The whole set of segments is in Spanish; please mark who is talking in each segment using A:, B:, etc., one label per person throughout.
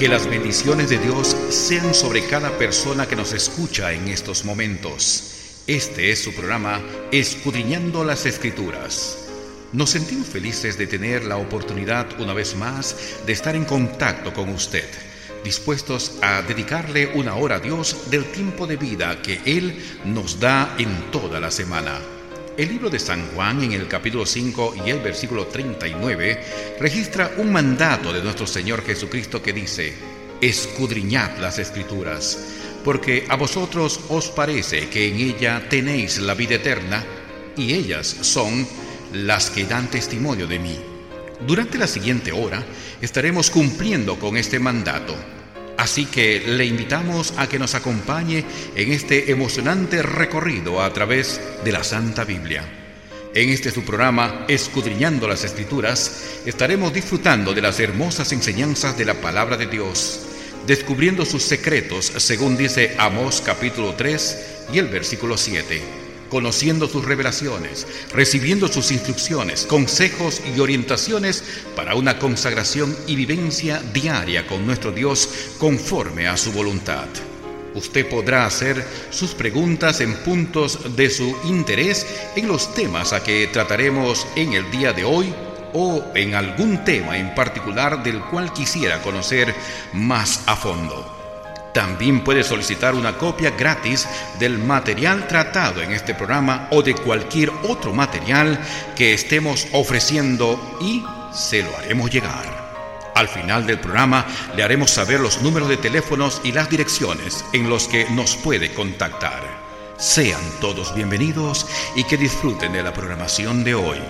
A: Que las bendiciones de Dios sean sobre cada persona que nos escucha en estos momentos. Este es su programa Escudriñando las Escrituras. Nos sentimos felices de tener la oportunidad una vez más de estar en contacto con usted, dispuestos a dedicarle una hora a Dios del tiempo de vida que Él nos da en toda la semana. El libro de San Juan, en el capítulo 5 y el versículo 39, registra un mandato de nuestro Señor Jesucristo que dice: escudriñad las Escrituras, porque a vosotros os parece que en ella tenéis la vida eterna, y ellas son las que dan testimonio de mí. Durante la siguiente hora estaremos cumpliendo con este mandato. Así que le invitamos a que nos acompañe en este emocionante recorrido a través de la Santa Biblia. En este su programa, Escudriñando las Escrituras, estaremos disfrutando de las hermosas enseñanzas de la Palabra de Dios, descubriendo sus secretos, según dice Amós capítulo 3 y el versículo 7. Conociendo sus revelaciones, recibiendo sus instrucciones, consejos y orientaciones para una consagración y vivencia diaria con nuestro Dios conforme a su voluntad. Usted podrá hacer sus preguntas en puntos de su interés en los temas a que trataremos en el día de hoy o en algún tema en particular del cual quisiera conocer más a fondo. También puede solicitar una copia gratis del material tratado en este programa o de cualquier otro material que estemos ofreciendo y se lo haremos llegar. Al final del programa le haremos saber los números de teléfonos y las direcciones en los que nos puede contactar. Sean todos bienvenidos y que disfruten de la programación de hoy.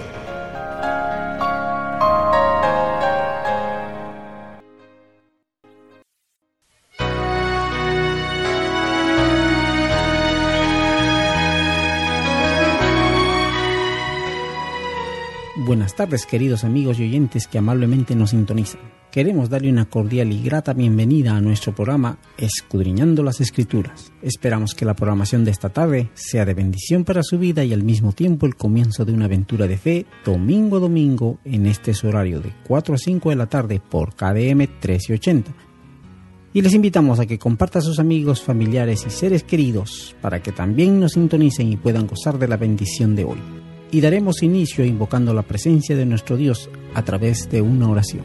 B: Buenas tardes, queridos amigos y oyentes que amablemente nos sintonizan. Queremos darle una cordial y grata bienvenida a nuestro programa Escudriñando las Escrituras. Esperamos que la programación de esta tarde sea de bendición para su vida y al mismo tiempo el comienzo de una aventura de fe domingo a domingo en este horario de 4 a 5 de la tarde por KDM 1380. Y les invitamos a que comparta a sus amigos, familiares y seres queridos para que también nos sintonicen y puedan gozar de la bendición de hoy. Y daremos inicio invocando la presencia de nuestro Dios a través de una oración.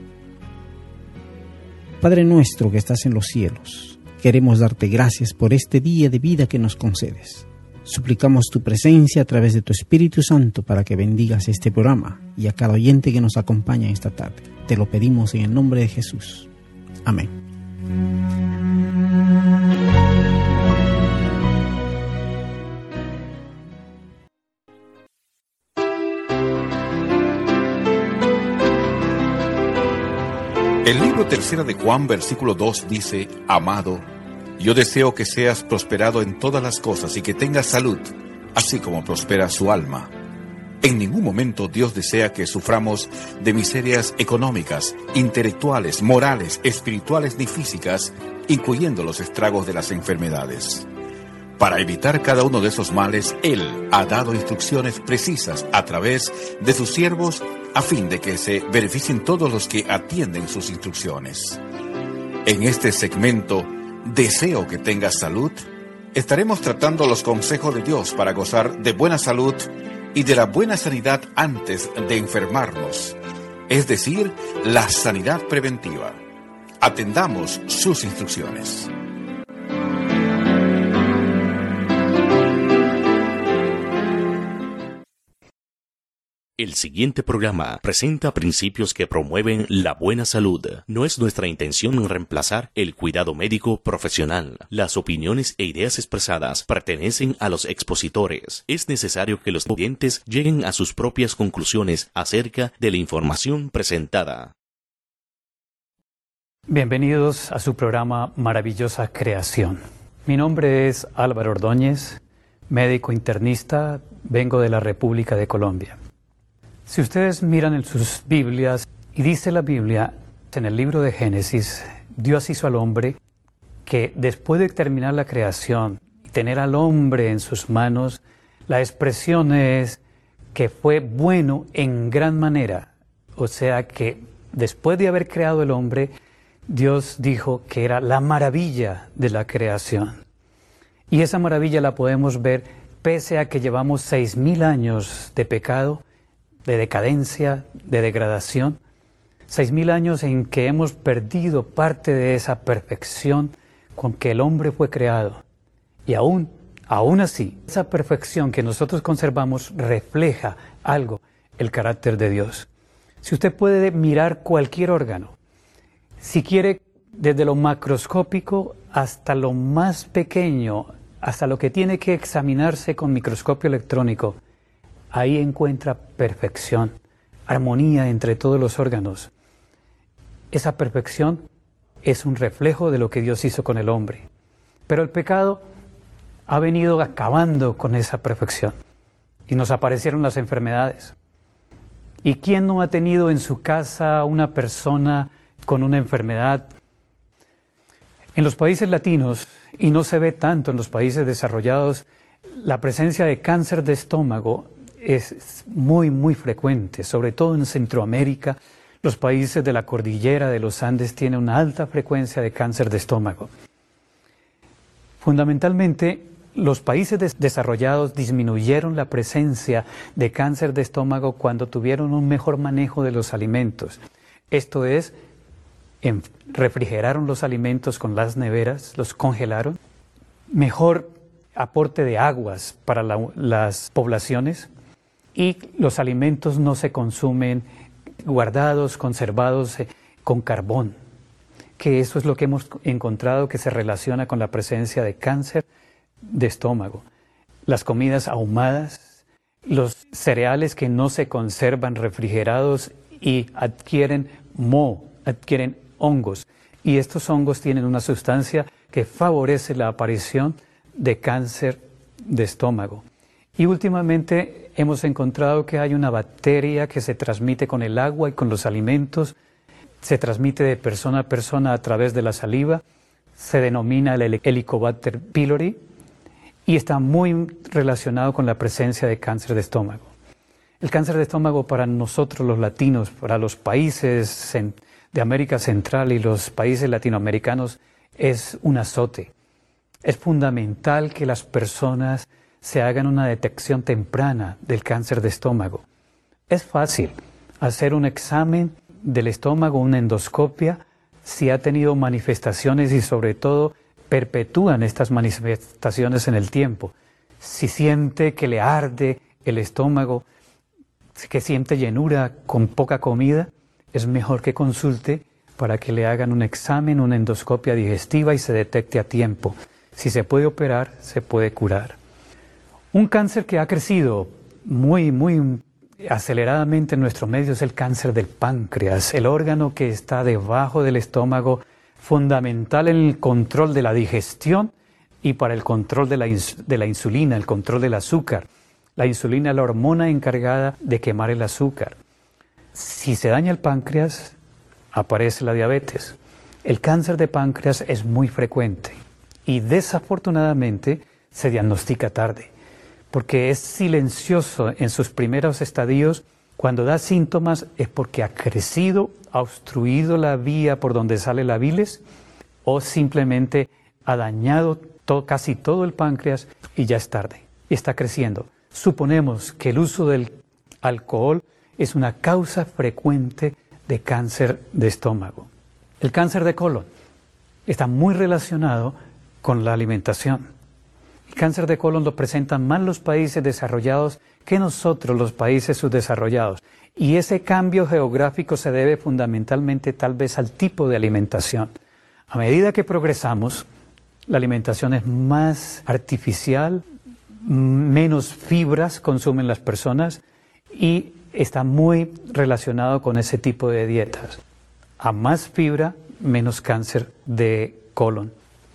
B: Padre nuestro que estás en los cielos, queremos darte gracias por este día de vida que nos concedes. Suplicamos tu presencia a través de tu Espíritu Santo para que bendigas este programa y a cada oyente que nos acompaña esta tarde. Te lo pedimos en el nombre de Jesús. Amén.
A: El libro 3 de Juan, versículo 2 dice: Amado, yo deseo que seas prosperado en todas las cosas y que tengas salud, así como prospera su alma. En ningún momento Dios desea que suframos de miserias económicas, intelectuales, morales, espirituales ni físicas, incluyendo los estragos de las enfermedades. Para evitar cada uno de esos males, Él ha dado instrucciones precisas a través de sus siervos a fin de que se beneficien todos los que atienden sus instrucciones. En este segmento, Deseo que tengas salud, estaremos tratando los consejos de Dios para gozar de buena salud y de la buena sanidad antes de enfermarnos, es decir, la sanidad preventiva. Atendamos sus instrucciones.
C: El siguiente programa presenta principios que promueven la buena salud. No es nuestra intención reemplazar el cuidado médico profesional. Las opiniones e ideas expresadas pertenecen a los expositores. Es necesario que los oyentes lleguen a sus propias conclusiones acerca de la información presentada.
D: Bienvenidos a su programa Maravillosa Creación. Mi nombre es Álvaro Ordóñez, médico internista, vengo de la República de Colombia. Si ustedes miran en sus Biblias, y dice la Biblia, en el libro de Génesis, Dios hizo al hombre que después de terminar la creación y tener al hombre en sus manos, la expresión es que fue bueno en gran manera. O sea que después de haber creado el hombre, Dios dijo que era la maravilla de la creación. Y esa maravilla la podemos ver pese a que llevamos 6.000 años de pecado, de decadencia, de degradación. 6.000 años en que hemos perdido parte de esa perfección con que el hombre fue creado. Y aún así, esa perfección que nosotros conservamos refleja algo, el carácter de Dios. Si usted puede mirar cualquier órgano, si quiere, desde lo macroscópico hasta lo más pequeño, hasta lo que tiene que examinarse con microscopio electrónico, ahí encuentra perfección, armonía entre todos los órganos. Esa perfección es un reflejo de lo que Dios hizo con el hombre. Pero el pecado ha venido acabando con esa perfección y nos aparecieron las enfermedades. ¿Y quién no ha tenido en su casa una persona con una enfermedad? En los países latinos, y no se ve tanto en los países desarrollados, la presencia de cáncer de estómago es muy, muy frecuente, sobre todo en Centroamérica. Los países de la cordillera de los Andes tienen una alta frecuencia de cáncer de estómago. Fundamentalmente, los países desarrollados disminuyeron la presencia de cáncer de estómago cuando tuvieron un mejor manejo de los alimentos. Esto es, refrigeraron los alimentos con las neveras, los congelaron, mejor aporte de aguas para las poblaciones, y los alimentos no se consumen guardados, conservados con carbón, que eso es lo que hemos encontrado que se relaciona con la presencia de cáncer de estómago. Las comidas ahumadas, los cereales que no se conservan refrigerados y adquieren moho, adquieren hongos, y estos hongos tienen una sustancia que favorece la aparición de cáncer de estómago. Y últimamente hemos encontrado que hay una bacteria que se transmite con el agua y con los alimentos, se transmite de persona a persona a través de la saliva, se denomina el Helicobacter pylori y está muy relacionado con la presencia de cáncer de estómago. El cáncer de estómago para nosotros los latinos, para los países de América Central y los países latinoamericanos es un azote. Es fundamental que las personas se hagan una detección temprana del cáncer de estómago. Es fácil hacer un examen del estómago, una endoscopia, si ha tenido manifestaciones y sobre todo perpetúan estas manifestaciones en el tiempo. Si siente que le arde el estómago, que siente llenura con poca comida, es mejor que consulte para que le hagan un examen, una endoscopia digestiva y se detecte a tiempo. Si se puede operar, se puede curar. Un cáncer que ha crecido muy, muy aceleradamente en nuestro medio es el cáncer del páncreas, el órgano que está debajo del estómago, fundamental en el control de la digestión y para el control de la insulina, el control del azúcar. La insulina es la hormona encargada de quemar el azúcar. Si se daña el páncreas, aparece la diabetes. El cáncer de páncreas es muy frecuente y desafortunadamente se diagnostica tarde, porque es silencioso en sus primeros estadios. Cuando da síntomas es porque ha crecido, ha obstruido la vía por donde sale la bilis o simplemente ha dañado casi todo el páncreas y ya es tarde, está creciendo. Suponemos que el uso del alcohol es una causa frecuente de cáncer de estómago. El cáncer de colon está muy relacionado con la alimentación. El cáncer de colon lo presentan más los países desarrollados que nosotros, los países subdesarrollados. Y ese cambio geográfico se debe fundamentalmente tal vez al tipo de alimentación. A medida que progresamos, la alimentación es más artificial, menos fibras consumen las personas y está muy relacionado con ese tipo de dietas. A más fibra, menos cáncer de colon.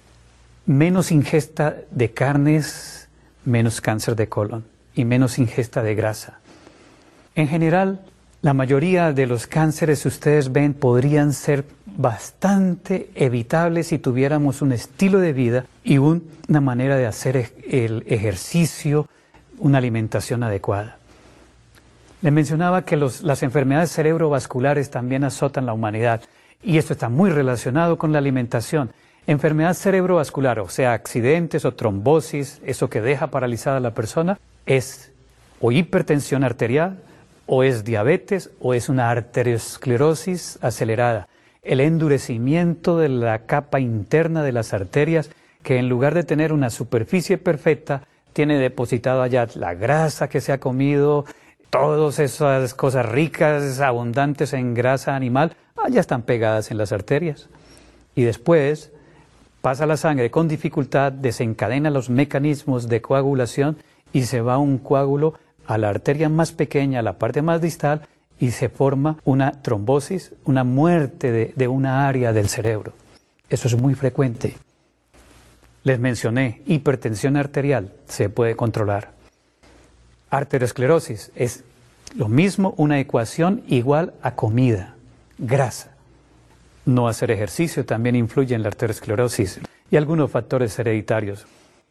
D: Menos ingesta de carnes, menos cáncer de colon y menos ingesta de grasa. En general, la mayoría de los cánceres, ustedes ven, podrían ser bastante evitables si tuviéramos un estilo de vida y una manera de hacer el ejercicio, una alimentación adecuada. Les mencionaba que las enfermedades cerebrovasculares también azotan la humanidad Y esto está muy relacionado con la alimentación. Enfermedad cerebrovascular, o sea, accidentes o trombosis, eso que deja paralizada a la persona, es o hipertensión arterial, o es diabetes, o es una arteriosclerosis acelerada. El endurecimiento de la capa interna de las arterias, que en lugar de tener una superficie perfecta, tiene depositado allá la grasa que se ha comido, todas esas cosas ricas, abundantes en grasa animal, ya están pegadas en las arterias. Y después pasa la sangre con dificultad, desencadena los mecanismos de coagulación y se va un coágulo a la arteria más pequeña, a la parte más distal, y se forma una trombosis, una muerte de una área del cerebro. Eso es muy frecuente. Les mencioné, hipertensión arterial se puede controlar. Arteriosclerosis es lo mismo, una ecuación igual a comida, grasa. No hacer ejercicio también influye en la arteriosclerosis y algunos factores hereditarios.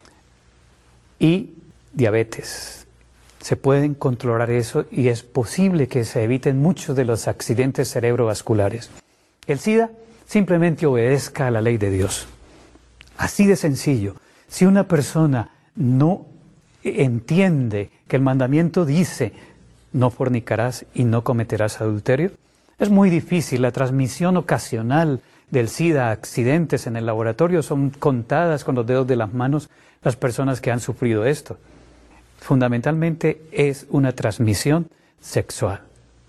D: Y diabetes. Se pueden controlar eso y es posible que se eviten muchos de los accidentes cerebrovasculares. El SIDA simplemente obedezca a la ley de Dios. Así de sencillo. Si una persona no entiende que el mandamiento dice no fornicarás y no cometerás adulterio, es muy difícil. La transmisión ocasional del SIDA a accidentes en el laboratorio son contadas con los dedos de las manos las personas que han sufrido esto. Fundamentalmente es una transmisión sexual.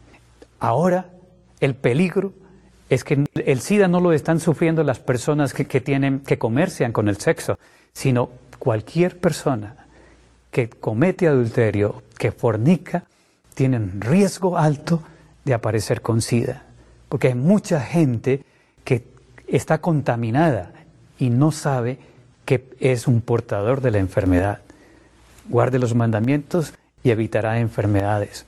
D: Ahora, el peligro es que el SIDA no lo están sufriendo las personas que comercian con el sexo, sino cualquier persona que comete adulterio, que fornica, tienen riesgo alto de aparecer con SIDA, porque hay mucha gente que está contaminada y no sabe que es un portador de la enfermedad. Guarde los mandamientos y evitará enfermedades.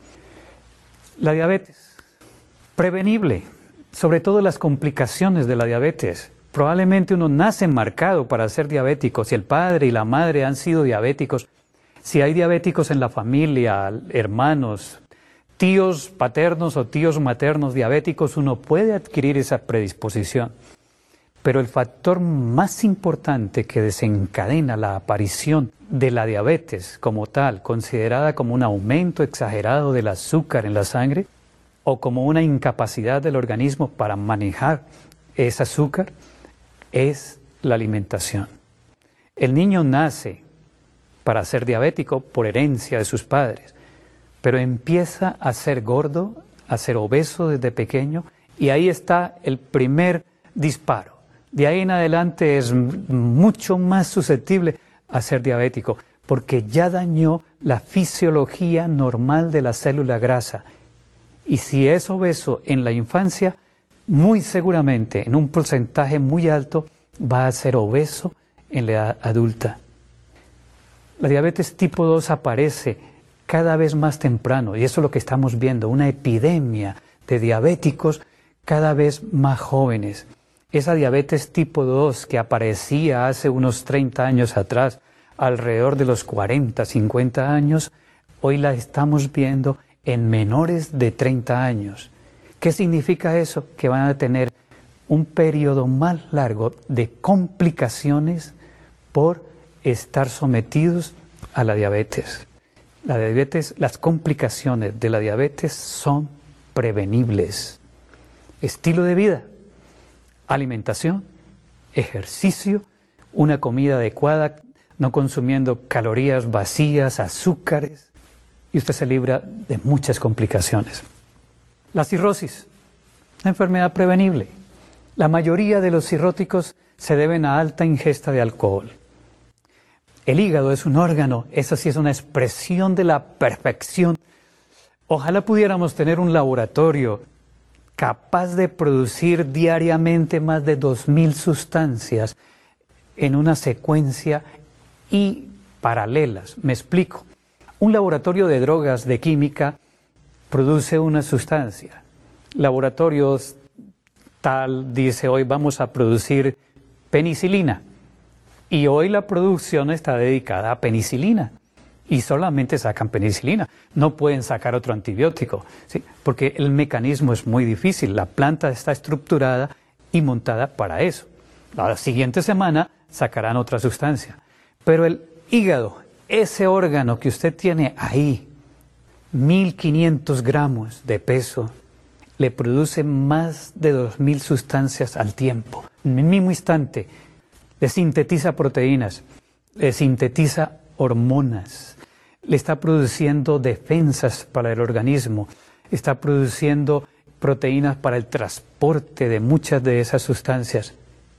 D: La diabetes, prevenible, sobre todo las complicaciones de la diabetes. Probablemente uno nace marcado para ser diabético. Si el padre y la madre han sido diabéticos, si hay diabéticos en la familia, hermanos, tíos paternos o tíos maternos diabéticos, uno puede adquirir esa predisposición. Pero el factor más importante que desencadena la aparición de la diabetes como tal, considerada como un aumento exagerado del azúcar en la sangre o como una incapacidad del organismo para manejar ese azúcar, es la alimentación. El niño nace para ser diabético por herencia de sus padres, pero empieza a ser gordo, a ser obeso desde pequeño, y ahí está el primer disparo. De ahí en adelante es mucho más susceptible a ser diabético, porque ya dañó la fisiología normal de la célula grasa. Y si es obeso en la infancia, muy seguramente, en un porcentaje muy alto, va a ser obeso en la edad adulta. La diabetes tipo 2 aparece cada vez más temprano, y eso es lo que estamos viendo, una epidemia de diabéticos cada vez más jóvenes. Esa diabetes tipo 2 que aparecía hace unos 30 años atrás, alrededor de los 40, 50 años, hoy la estamos viendo en menores de 30 años. ¿Qué significa eso? Que van a tener un periodo más largo de complicaciones por estar sometidos a la diabetes. La diabetes, las complicaciones de la diabetes son prevenibles. Estilo de vida, alimentación, ejercicio, una comida adecuada, no consumiendo calorías vacías, azúcares, y usted se libra de muchas complicaciones. La cirrosis, una enfermedad prevenible. La mayoría de los cirróticos se deben a alta ingesta de alcohol. El hígado es un órgano, eso sí es una expresión de la perfección. Ojalá pudiéramos tener un laboratorio capaz de producir diariamente más de 2000 sustancias en una secuencia y paralelas. Me explico. Un laboratorio de drogas, de química, produce una sustancia. Laboratorios tal dice hoy vamos a producir penicilina. Y hoy la producción está dedicada a penicilina. y solamente sacan penicilina. No pueden sacar otro antibiótico, ¿sí? Porque el mecanismo es muy difícil. La planta está estructurada y montada para eso. La siguiente semana sacarán otra sustancia. Pero el hígado, ese órgano que usted tiene ahí, 1.500 gramos de peso, le produce más de 2.000 sustancias al tiempo. En el mismo instante, le sintetiza proteínas, le sintetiza hormonas, le está produciendo defensas para el organismo, está produciendo proteínas para el transporte de muchas de esas sustancias.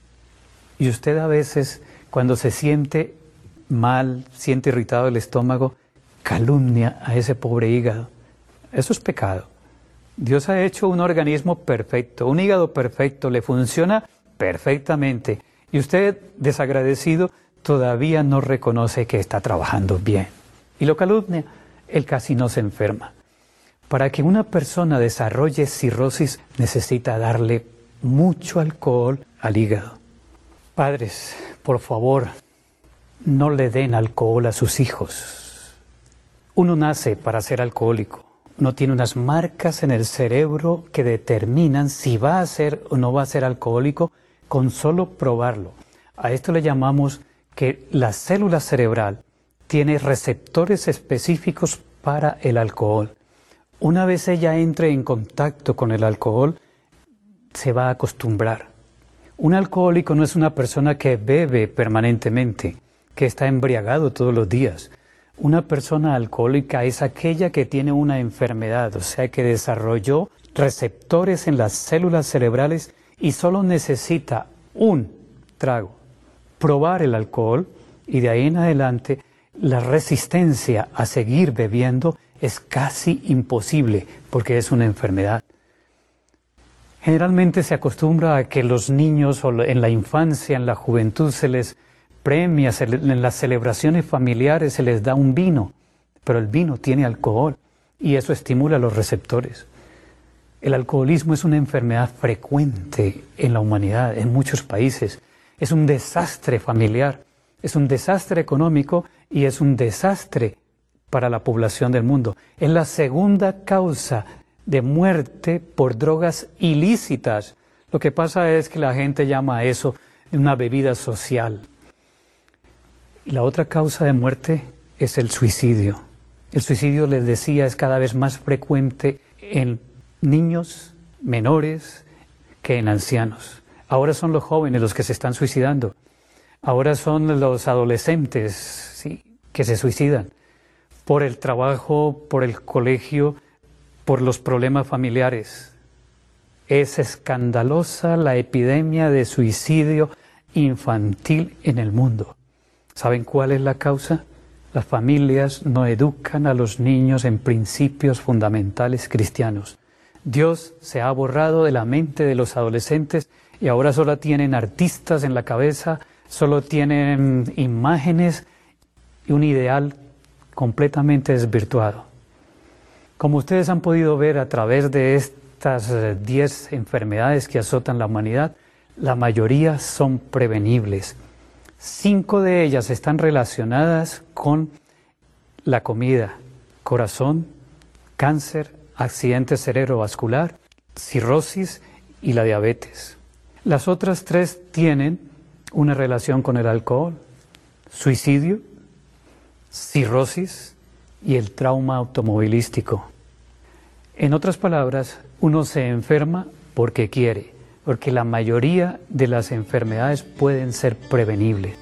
D: Y usted a veces, cuando se siente mal, siente irritado el estómago, calumnia a ese pobre hígado. Eso es pecado. Dios ha hecho un organismo perfecto, un hígado perfecto, le funciona perfectamente. Y usted, desagradecido, todavía no reconoce que está trabajando bien. Y lo calumnia, él casi no se enferma. Para que una persona desarrolle cirrosis, necesita darle mucho alcohol al hígado. Padres, por favor, no le den alcohol a sus hijos. Uno nace para ser alcohólico. Uno tiene unas marcas en el cerebro que determinan si va a ser o no va a ser alcohólico con solo probarlo. A esto le llamamos que la célula cerebral tiene receptores específicos para el alcohol. Una vez ella entre en contacto con el alcohol, se va a acostumbrar. Un alcohólico no es una persona que bebe permanentemente, que está embriagado todos los días. Una persona alcohólica es aquella que tiene una enfermedad, o sea, que desarrolló receptores en las células cerebrales y solo necesita un trago, probar el alcohol, y de ahí en adelante la resistencia a seguir bebiendo es casi imposible porque es una enfermedad. Generalmente se acostumbra a que los niños o en la infancia, en la juventud, se les premia, en las celebraciones familiares se les da un vino, pero el vino tiene alcohol y eso estimula los receptores. El alcoholismo es una enfermedad frecuente en la humanidad, en muchos países. Es un desastre familiar, es un desastre económico y es un desastre para la población del mundo. Es la segunda causa de muerte por drogas ilícitas. Lo que pasa es que la gente llama a eso una bebida social. Y la otra causa de muerte es el suicidio. El suicidio, les decía, es cada vez más frecuente en niños menores que en ancianos. Ahora son los jóvenes los que se están suicidando. Ahora son los adolescentes, ¿sí?, que se suicidan por el trabajo, por el colegio, por los problemas familiares. Es escandalosa la epidemia de suicidio infantil en el mundo. ¿Saben cuál es la causa? Las familias no educan a los niños en principios fundamentales cristianos. Dios se ha borrado de la mente de los adolescentes y ahora solo tienen artistas en la cabeza, solo tienen imágenes y un ideal completamente desvirtuado. Como ustedes han podido ver a través de estas 10 enfermedades que azotan la humanidad, la mayoría son prevenibles. 5 de ellas están relacionadas con la comida: corazón, cáncer, accidente cerebrovascular, cirrosis y la diabetes. Las otras 3 tienen una relación con el alcohol: suicidio, cirrosis y el trauma automovilístico. En otras palabras, uno se enferma porque quiere, porque la mayoría de las enfermedades pueden ser prevenibles.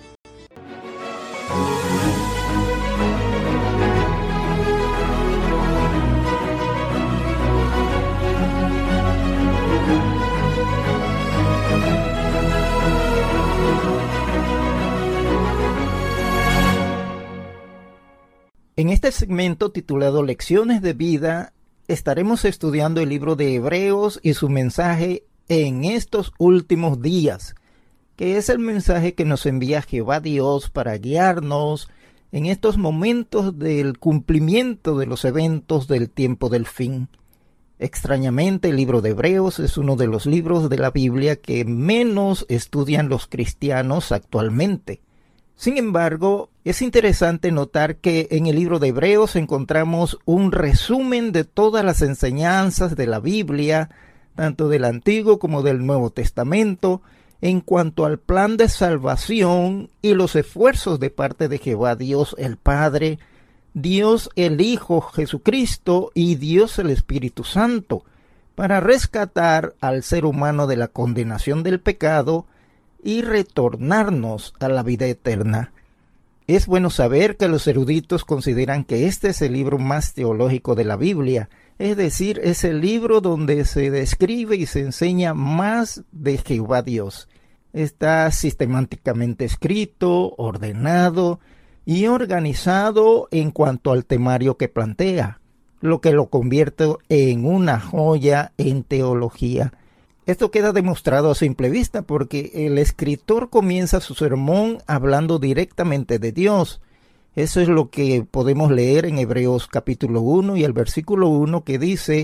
E: En este segmento titulado Lecciones de Vida, estaremos estudiando el libro de Hebreos y su mensaje en estos últimos días, que es el mensaje que nos envía Jehová Dios para guiarnos en estos momentos del cumplimiento de los eventos del tiempo del fin. Extrañamente, el libro de Hebreos es uno de los libros de la Biblia que menos estudian los cristianos actualmente. Sin embargo, es interesante notar que en el libro de Hebreos encontramos un resumen de todas las enseñanzas de la Biblia, tanto del Antiguo como del Nuevo Testamento, en cuanto al plan de salvación y los esfuerzos de parte de Jehová Dios el Padre, Dios el Hijo Jesucristo y Dios el Espíritu Santo, para rescatar al ser humano de la condenación del pecado y retornarnos a la vida eterna. Es bueno saber que los eruditos consideran que este es el libro más teológico de la Biblia, es decir, es el libro donde se describe y se enseña más de Jehová Dios. Está sistemáticamente escrito, ordenado y organizado en cuanto al temario que plantea, lo que lo convierte en una joya en teología. Esto queda demostrado a simple vista porque el escritor comienza su sermón hablando directamente de Dios. Eso es lo que podemos leer en Hebreos capítulo 1 y el versículo 1 que dice: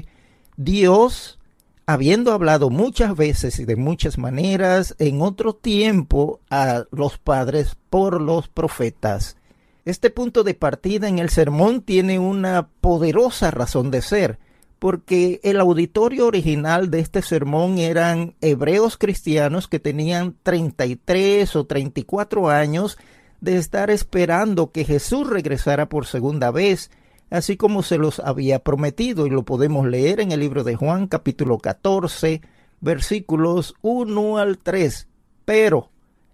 E: Dios, habiendo hablado muchas veces y de muchas maneras en otro tiempo a los padres por los profetas. Este punto de partida en el sermón tiene una poderosa razón de ser, porque el auditorio original de este sermón eran hebreos cristianos que tenían 33 o 34 años de estar esperando que Jesús regresara por segunda vez, así como se los había prometido, y lo podemos leer en el libro de Juan capítulo 14, versículos 1 al 3, pero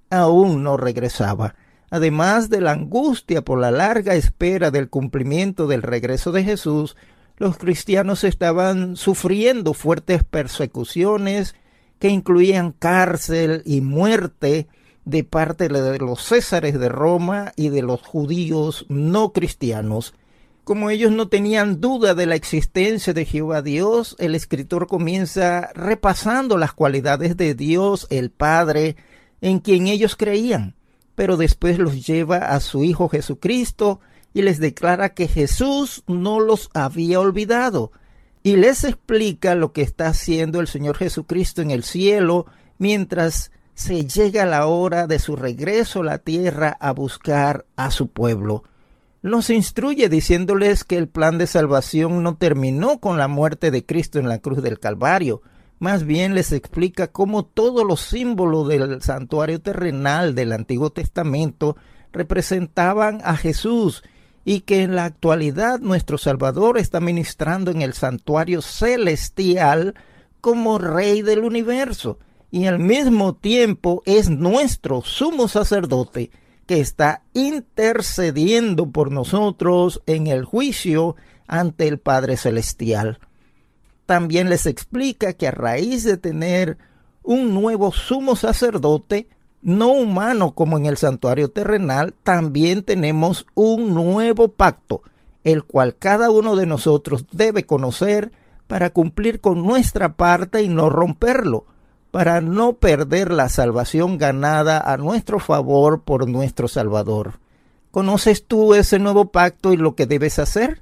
E: aún no regresaba. Además de la angustia por la larga espera del cumplimiento del regreso de Jesús, los cristianos estaban sufriendo fuertes persecuciones que incluían cárcel y muerte de parte de los césares de Roma y de los judíos no cristianos. Como ellos no tenían duda de la existencia de Jehová Dios, el escritor comienza repasando las cualidades de Dios el Padre en quien ellos creían, pero después los lleva a su Hijo Jesucristo y les declara que Jesús no los había olvidado, y les explica lo que está haciendo el Señor Jesucristo en el cielo mientras se llega la hora de su regreso a la tierra a buscar a su pueblo. Los instruye diciéndoles que el plan de salvación no terminó con la muerte de Cristo en la cruz del Calvario. Más bien les explica cómo todos los símbolos del santuario terrenal del Antiguo Testamento representaban a Jesús, y que en la actualidad nuestro Salvador está ministrando en el santuario celestial como Rey del universo, y al mismo tiempo es nuestro sumo sacerdote que está intercediendo por nosotros en el juicio ante el Padre Celestial. También les explica que a raíz de tener un nuevo sumo sacerdote, no humano como en el santuario terrenal, también tenemos un nuevo pacto, el cual cada uno de nosotros debe conocer para cumplir con nuestra parte y no romperlo, para no perder la salvación ganada a nuestro favor por nuestro Salvador. ¿Conoces tú ese nuevo pacto y lo que debes hacer?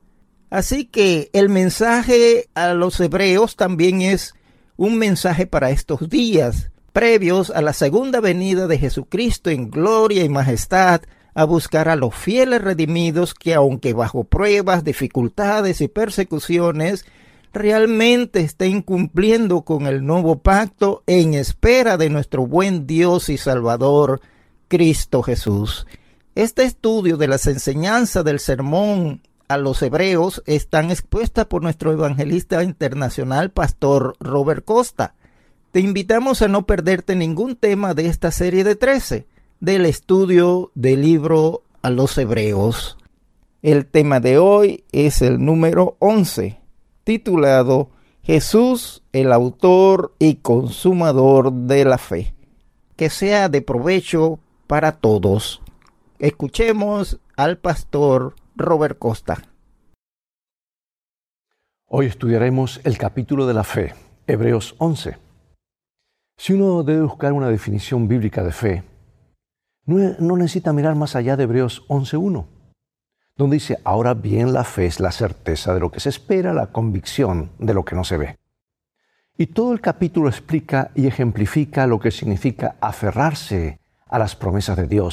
E: Así que el mensaje a los hebreos también es un mensaje para estos días, previos a la segunda venida de Jesucristo en gloria y majestad, a buscar a los fieles redimidos que, aunque bajo pruebas, dificultades y persecuciones, realmente estén cumpliendo con el nuevo pacto en espera de nuestro buen Dios y Salvador, Cristo Jesús. Este estudio de las enseñanzas del sermón a los hebreos están expuestas por nuestro evangelista internacional, Pastor Robert Costa. Te invitamos a no perderte ningún tema de esta serie de 13, del estudio del libro a los hebreos. El tema de hoy es el número 11, titulado Jesús, el autor y consumador de la fe. Que sea de provecho para todos. Escuchemos al pastor Robert Costa.
F: Hoy estudiaremos el capítulo de la fe, Hebreos 11. Si uno debe buscar una definición bíblica de fe, no necesita mirar más allá de Hebreos 11.1, donde dice: ahora bien, la fe es la certeza de lo que se espera, la convicción de lo que no se ve. Y todo el capítulo explica y ejemplifica lo que significa aferrarse a las promesas de Dios,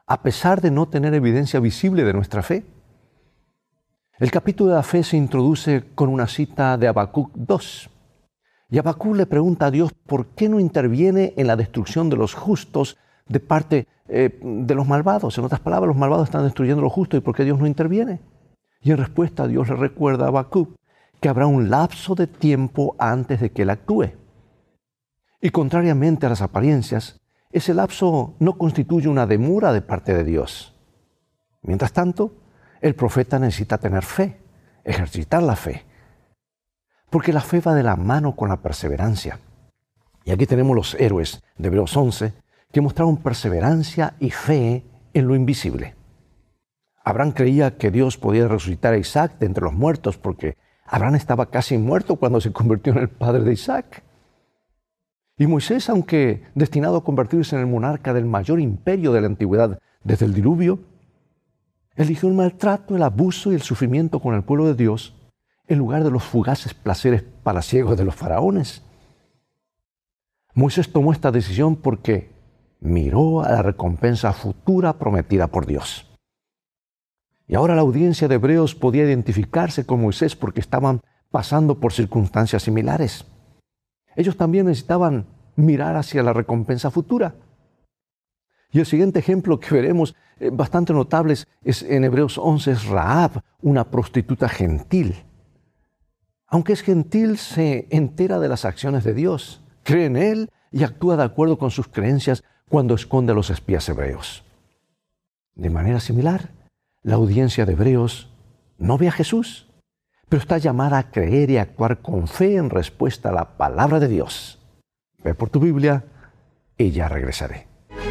F: a pesar de no tener evidencia visible de nuestra fe. El capítulo de la fe se introduce con una cita de Habacuc 2. Y Habacuc le pregunta a Dios por qué no interviene en la destrucción de los justos de parte de los malvados. En otras palabras, los malvados están destruyendo a los justos, ¿y por qué Dios no interviene? Y en respuesta, Dios le recuerda a Habacuc que habrá un lapso de tiempo antes de que él actúe. Y contrariamente a las apariencias, ese lapso no constituye una demora de parte de Dios. Mientras tanto, el profeta necesita tener fe, ejercitar la fe, porque la fe va de la mano con la perseverancia. Y aquí tenemos los héroes de Hebreos 11 que mostraron perseverancia y fe en lo invisible. Abraham creía que Dios podía resucitar a Isaac de entre los muertos porque Abraham estaba casi muerto cuando se convirtió en el padre de Isaac. Y Moisés, aunque destinado a convertirse en el monarca del mayor imperio de la antigüedad desde el diluvio, eligió el maltrato, el abuso y el sufrimiento con el pueblo de Dios en lugar de los fugaces placeres palaciegos de los faraones. Moisés tomó esta decisión porque miró a la recompensa futura prometida por Dios. Y ahora la audiencia de Hebreos podía identificarse con Moisés porque estaban pasando por circunstancias similares. Ellos también necesitaban mirar hacia la recompensa futura. Y el siguiente ejemplo que veremos, bastante notable, es en Hebreos 11, es Rahab, una prostituta gentil. Aunque es gentil, se entera de las acciones de Dios, cree en Él y actúa de acuerdo con sus creencias cuando esconde a los espías hebreos. De manera similar, la audiencia de Hebreos no ve a Jesús, pero está llamada a creer y a actuar con fe en respuesta a la palabra de Dios. Ve por tu Biblia y ya regresaré.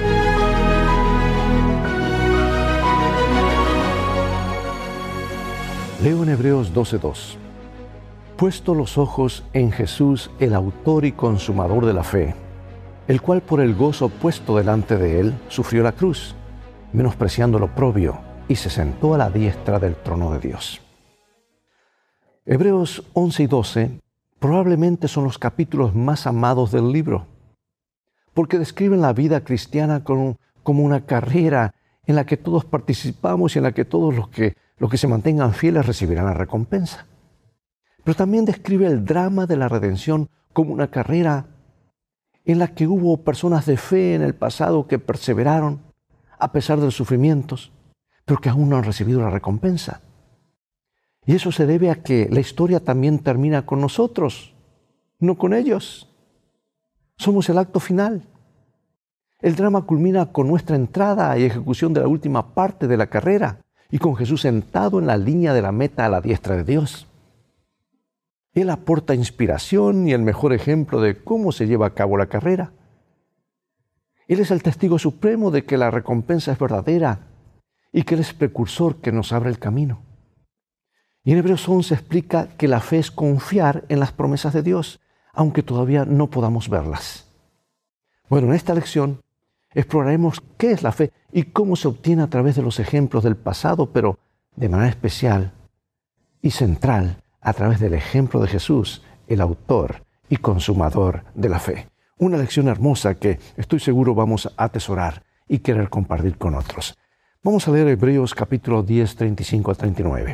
F: Leo en Hebreos 12:2. Puesto los ojos en Jesús, el autor y consumador de la fe, el cual por el gozo puesto delante de él sufrió la cruz, menospreciando lo oprobio, y se sentó a la diestra del trono de Dios. Hebreos 11 y 12 probablemente son los capítulos más amados del libro, porque describen la vida cristiana como una carrera en la que todos participamos y en la que todos los que se mantengan fieles recibirán la recompensa. Pero también describe el drama de la redención como una carrera en la que hubo personas de fe en el pasado que perseveraron a pesar de los sufrimientos, pero que aún no han recibido la recompensa. Y eso se debe a que la historia también termina con nosotros, no con ellos. Somos el acto final. El drama culmina con nuestra entrada y ejecución de la última parte de la carrera y con Jesús sentado en la línea de la meta a la diestra de Dios. Él aporta inspiración y el mejor ejemplo de cómo se lleva a cabo la carrera. Él es el testigo supremo de que la recompensa es verdadera y que Él es precursor que nos abre el camino. Y en Hebreos 11 explica que la fe es confiar en las promesas de Dios, aunque todavía no podamos verlas. Bueno, en esta lección exploraremos qué es la fe y cómo se obtiene a través de los ejemplos del pasado, pero de manera especial y central a través del ejemplo de Jesús, el autor y consumador de la fe. Una lección hermosa que estoy seguro vamos a atesorar y querer compartir con otros. Vamos a leer Hebreos capítulo 10, 35 a 39.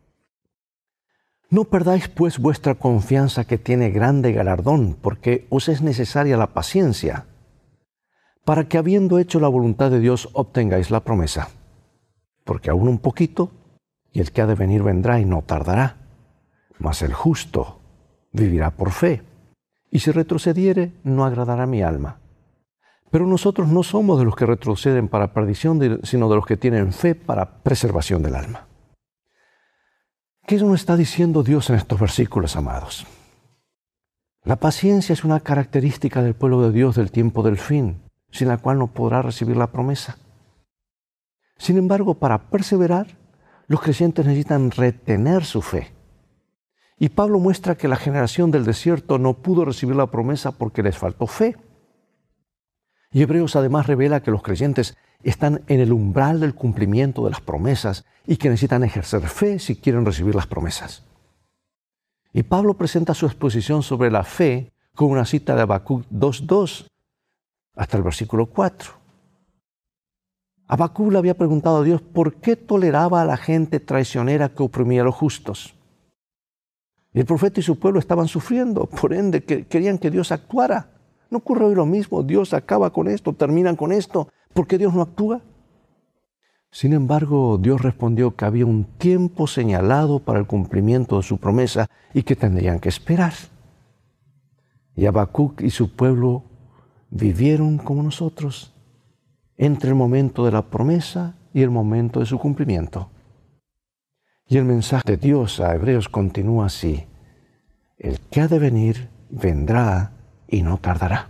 F: No perdáis pues vuestra confianza que tiene grande galardón, porque os es necesaria la paciencia, para que habiendo hecho la voluntad de Dios obtengáis la promesa. Porque aún un poquito, y el que ha de venir vendrá y no tardará. Mas el justo vivirá por fe, y si retrocediere, no agradará a mi alma. Pero nosotros no somos de los que retroceden para perdición, sino de los que tienen fe para preservación del alma. ¿Qué nos está diciendo Dios en estos versículos, amados? La paciencia es una característica del pueblo de Dios del tiempo del fin, sin la cual no podrá recibir la promesa. Sin embargo, para perseverar, los creyentes necesitan retener su fe. Y Pablo muestra que la generación del desierto no pudo recibir la promesa porque les faltó fe. Y Hebreos además revela que los creyentes están en el umbral del cumplimiento de las promesas y que necesitan ejercer fe si quieren recibir las promesas. Y Pablo presenta su exposición sobre la fe con una cita de Habacuc 2:2 hasta el versículo 4. Habacuc le había preguntado a Dios por qué toleraba a la gente traicionera que oprimía a los justos. Y el profeta y su pueblo estaban sufriendo, por ende querían que Dios actuara. ¿No ocurre hoy lo mismo? Dios acaba con esto, terminan con esto. ¿Por qué Dios no actúa? Sin embargo, Dios respondió que había un tiempo señalado para el cumplimiento de su promesa y que tendrían que esperar. Y Habacuc y su pueblo vivieron como nosotros, entre el momento de la promesa y el momento de su cumplimiento. Y el mensaje de Dios a Hebreos continúa así: el que ha de venir, vendrá y no tardará.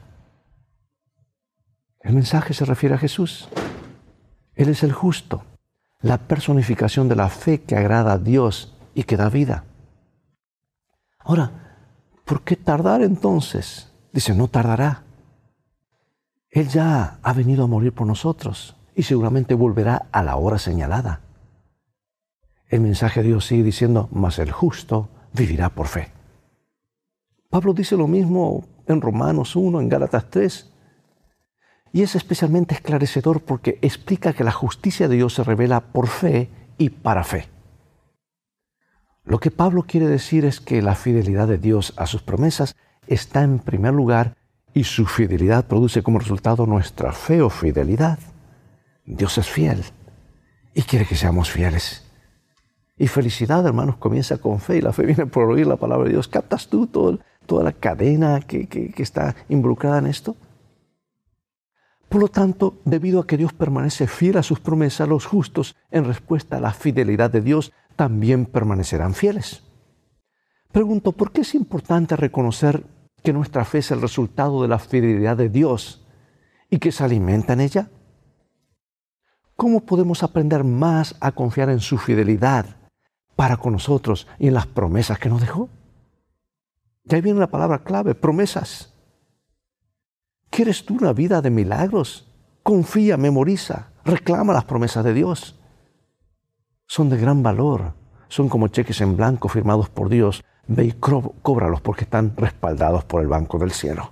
F: El mensaje se refiere a Jesús. Él es el justo, la personificación de la fe que agrada a Dios y que da vida. Ahora, ¿por qué tardar entonces? Dice, no tardará. Él ya ha venido a morir por nosotros y seguramente volverá a la hora señalada. El mensaje de Dios sigue diciendo, mas el justo vivirá por fe. Pablo dice lo mismo en Romanos 1, en Gálatas 3. Y es especialmente esclarecedor porque explica que la justicia de Dios se revela por fe y para fe. Lo que Pablo quiere decir es que la fidelidad de Dios a sus promesas está en primer lugar y su fidelidad produce como resultado nuestra fe o fidelidad. Dios es fiel y quiere que seamos fieles. Y felicidad, hermanos, comienza con fe y la fe viene por oír la palabra de Dios. ¿Captas tú toda la cadena que está involucrada en esto? Por lo tanto, debido a que Dios permanece fiel a sus promesas, los justos, en respuesta a la fidelidad de Dios, también permanecerán fieles. Pregunto, ¿por qué es importante reconocer que nuestra fe es el resultado de la fidelidad de Dios y que se alimenta en ella? ¿Cómo podemos aprender más a confiar en su fidelidad para con nosotros y en las promesas que nos dejó? Y ahí viene la palabra clave, promesas. ¿Quieres tú una vida de milagros? Confía, memoriza, reclama las promesas de Dios. Son de gran valor, son como cheques en blanco firmados por Dios. Ve y cóbralos porque están respaldados por el banco del cielo.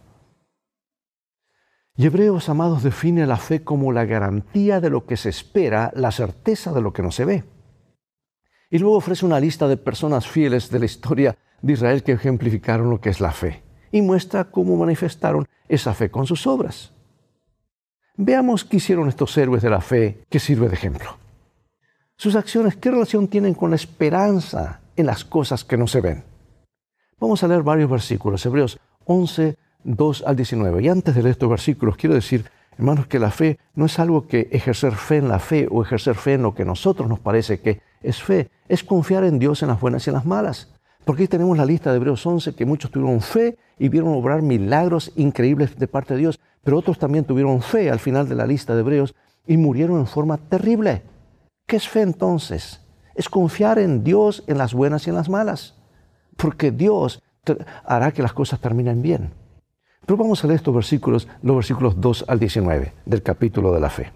F: Y Hebreos, amados, define la fe como la garantía de lo que se espera, la certeza de lo que no se ve. Y luego ofrece una lista de personas fieles de la historia de Israel que ejemplificaron lo que es la fe y muestra cómo manifestaron esa fe con sus obras. Veamos qué hicieron estos héroes de la fe que sirve de ejemplo. Sus acciones, ¿qué relación tienen con la esperanza en las cosas que no se ven? Vamos a leer varios versículos, Hebreos 11, 2 al 19. Y antes de leer estos versículos, quiero decir, hermanos, que la fe no es algo que ejercer fe en la fe o ejercer fe en lo que a nosotros nos parece que es fe. Es confiar en Dios en las buenas y en las malas. Porque ahí tenemos la lista de Hebreos 11, que muchos tuvieron fe y vieron obrar milagros increíbles de parte de Dios, pero otros también tuvieron fe al final de la lista de Hebreos y murieron en forma terrible. ¿Qué es fe entonces? Es confiar en Dios en las buenas y en las malas, porque Dios hará que las cosas terminen bien. Pero vamos a leer estos versículos, los versículos 2 al 19 del capítulo de la fe.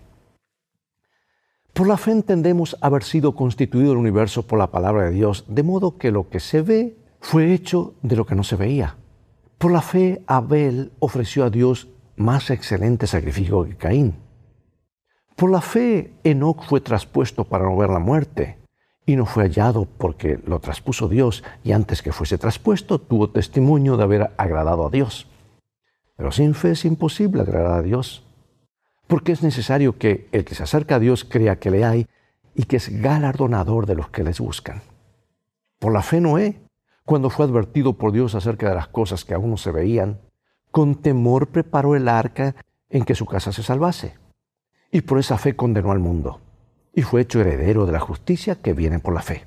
F: Por la fe entendemos haber sido constituido el universo por la palabra de Dios, de modo que lo que se ve fue hecho de lo que no se veía. Por la fe Abel ofreció a Dios más excelente sacrificio que Caín. Por la fe Enoc fue traspuesto para no ver la muerte, y no fue hallado porque lo traspuso Dios, y antes que fuese traspuesto tuvo testimonio de haber agradado a Dios. Pero sin fe es imposible agradar a Dios, porque es necesario que el que se acerca a Dios crea que le hay y que es galardonador de los que les buscan. Por la fe Noé, cuando fue advertido por Dios acerca de las cosas que aún no se veían, con temor preparó el arca en que su casa se salvase. Y por esa fe condenó al mundo, y fue hecho heredero de la justicia que viene por la fe.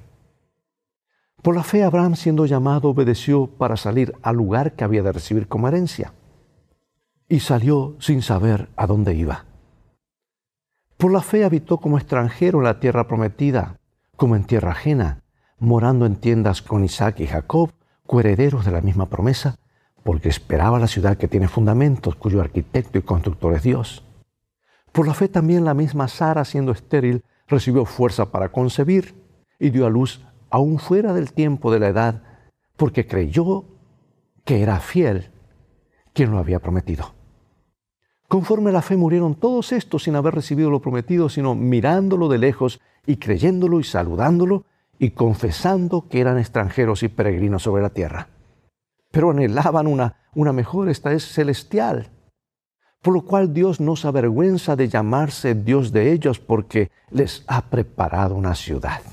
F: Por la fe Abraham, siendo llamado, obedeció para salir al lugar que había de recibir como herencia, y salió sin saber a dónde iba. Por la fe habitó como extranjero en la tierra prometida, como en tierra ajena, morando en tiendas con Isaac y Jacob, coherederos de la misma promesa, porque esperaba la ciudad que tiene fundamentos, cuyo arquitecto y constructor es Dios. Por la fe también la misma Sara, siendo estéril, recibió fuerza para concebir y dio a luz aún fuera del tiempo de la edad, porque creyó que era fiel quien lo había prometido. Conforme a la fe murieron todos estos sin haber recibido lo prometido, sino mirándolo de lejos y creyéndolo y saludándolo y confesando que eran extranjeros y peregrinos sobre la tierra. Pero anhelaban una mejor, esta es celestial. Por lo cual Dios no se avergüenza de llamarse Dios de ellos, porque les ha preparado una ciudad.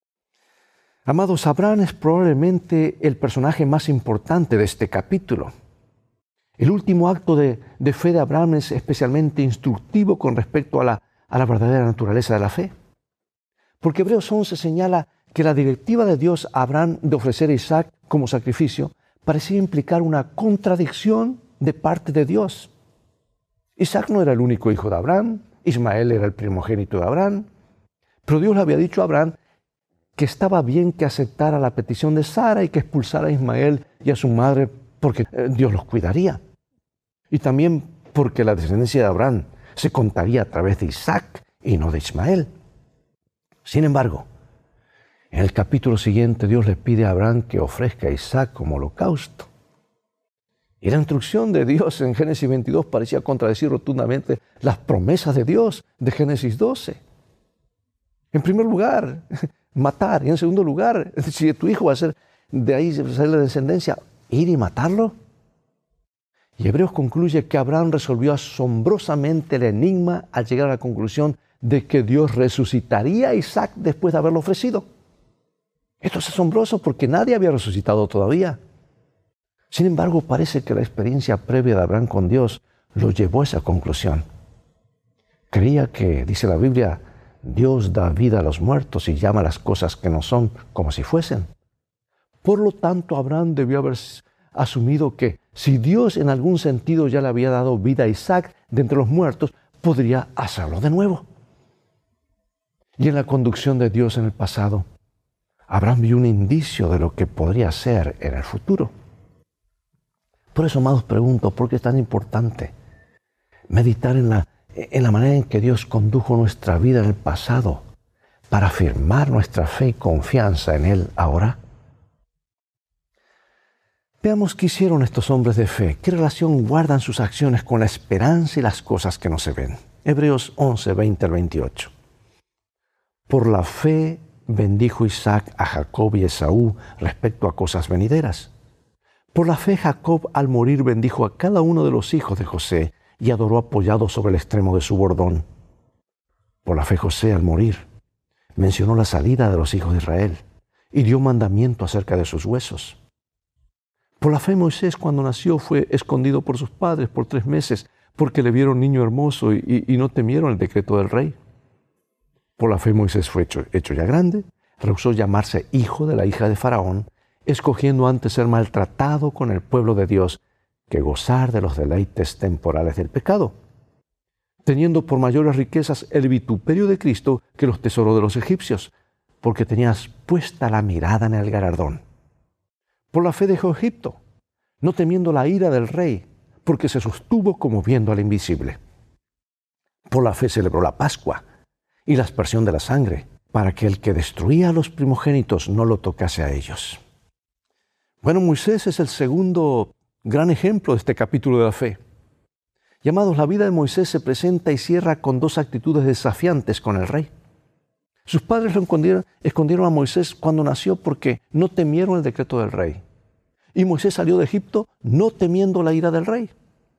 F: Amados, Abraham es probablemente el personaje más importante de este capítulo. El último acto de fe de Abraham es especialmente instructivo con respecto a la verdadera naturaleza de la fe. Porque Hebreos 11 señala que la directiva de Dios a Abraham de ofrecer a Isaac como sacrificio parecía implicar una contradicción de parte de Dios. Isaac no era el único hijo de Abraham, Ismael era el primogénito de Abraham, pero Dios le había dicho a Abraham que estaba bien que aceptara la petición de Sara y que expulsara a Ismael y a su madre porque Dios los cuidaría. Y también porque la descendencia de Abraham se contaría a través de Isaac y no de Ismael. Sin embargo, en el capítulo siguiente Dios le pide a Abraham que ofrezca a Isaac como holocausto. Y la instrucción de Dios en Génesis 22 parecía contradecir rotundamente las promesas de Dios de Génesis 12. En primer lugar, matar. Y en segundo lugar, si tu hijo va a ser de ahí salir la descendencia, ir y matarlo. Y Hebreos concluye que Abraham resolvió asombrosamente el enigma al llegar a la conclusión de que Dios resucitaría a Isaac después de haberlo ofrecido. Esto es asombroso porque nadie había resucitado todavía. Sin embargo, parece que la experiencia previa de Abraham con Dios lo llevó a esa conclusión. Creía que, dice la Biblia, Dios da vida a los muertos y llama a las cosas que no son como si fuesen. Por lo tanto, Abraham debió haber asumido que si Dios en algún sentido ya le había dado vida a Isaac de entre los muertos, podría hacerlo de nuevo. Y en la conducción de Dios en el pasado, Abraham vio un indicio de lo que podría ser en el futuro. Por eso, amados, pregunto, ¿por qué es tan importante meditar en la manera en que Dios condujo nuestra vida en el pasado para afirmar nuestra fe y confianza en Él ahora? Veamos qué hicieron estos hombres de fe, qué relación guardan sus acciones con la esperanza y las cosas que no se ven. Hebreos 11, 20 al 28. Por la fe bendijo Isaac a Jacob y Esaú respecto a cosas venideras. Por la fe Jacob al morir bendijo a cada uno de los hijos de José y adoró apoyado sobre el extremo de su bordón. Por la fe José al morir mencionó la salida de los hijos de Israel y dio mandamiento acerca de sus huesos. Por la fe Moisés cuando nació fue escondido por sus padres por 3 meses porque le vieron niño hermoso y no temieron el decreto del rey. Por la fe Moisés fue hecho ya grande, rehusó llamarse hijo de la hija de Faraón, escogiendo antes ser maltratado con el pueblo de Dios que gozar de los deleites temporales del pecado, teniendo por mayores riquezas el vituperio de Cristo que los tesoros de los egipcios, porque tenías puesta la mirada en el galardón. Por la fe dejó Egipto, no temiendo la ira del rey, porque se sostuvo como viendo al invisible. Por la fe celebró la Pascua y la aspersión de la sangre, para que el que destruía a los primogénitos no lo tocase a ellos. Bueno, Moisés es el segundo gran ejemplo de este capítulo de la fe. Y amados, la vida de Moisés se presenta y cierra con 2 actitudes desafiantes con el rey. Sus padres lo escondieron a Moisés cuando nació porque no temieron el decreto del rey. Y Moisés salió de Egipto no temiendo la ira del rey.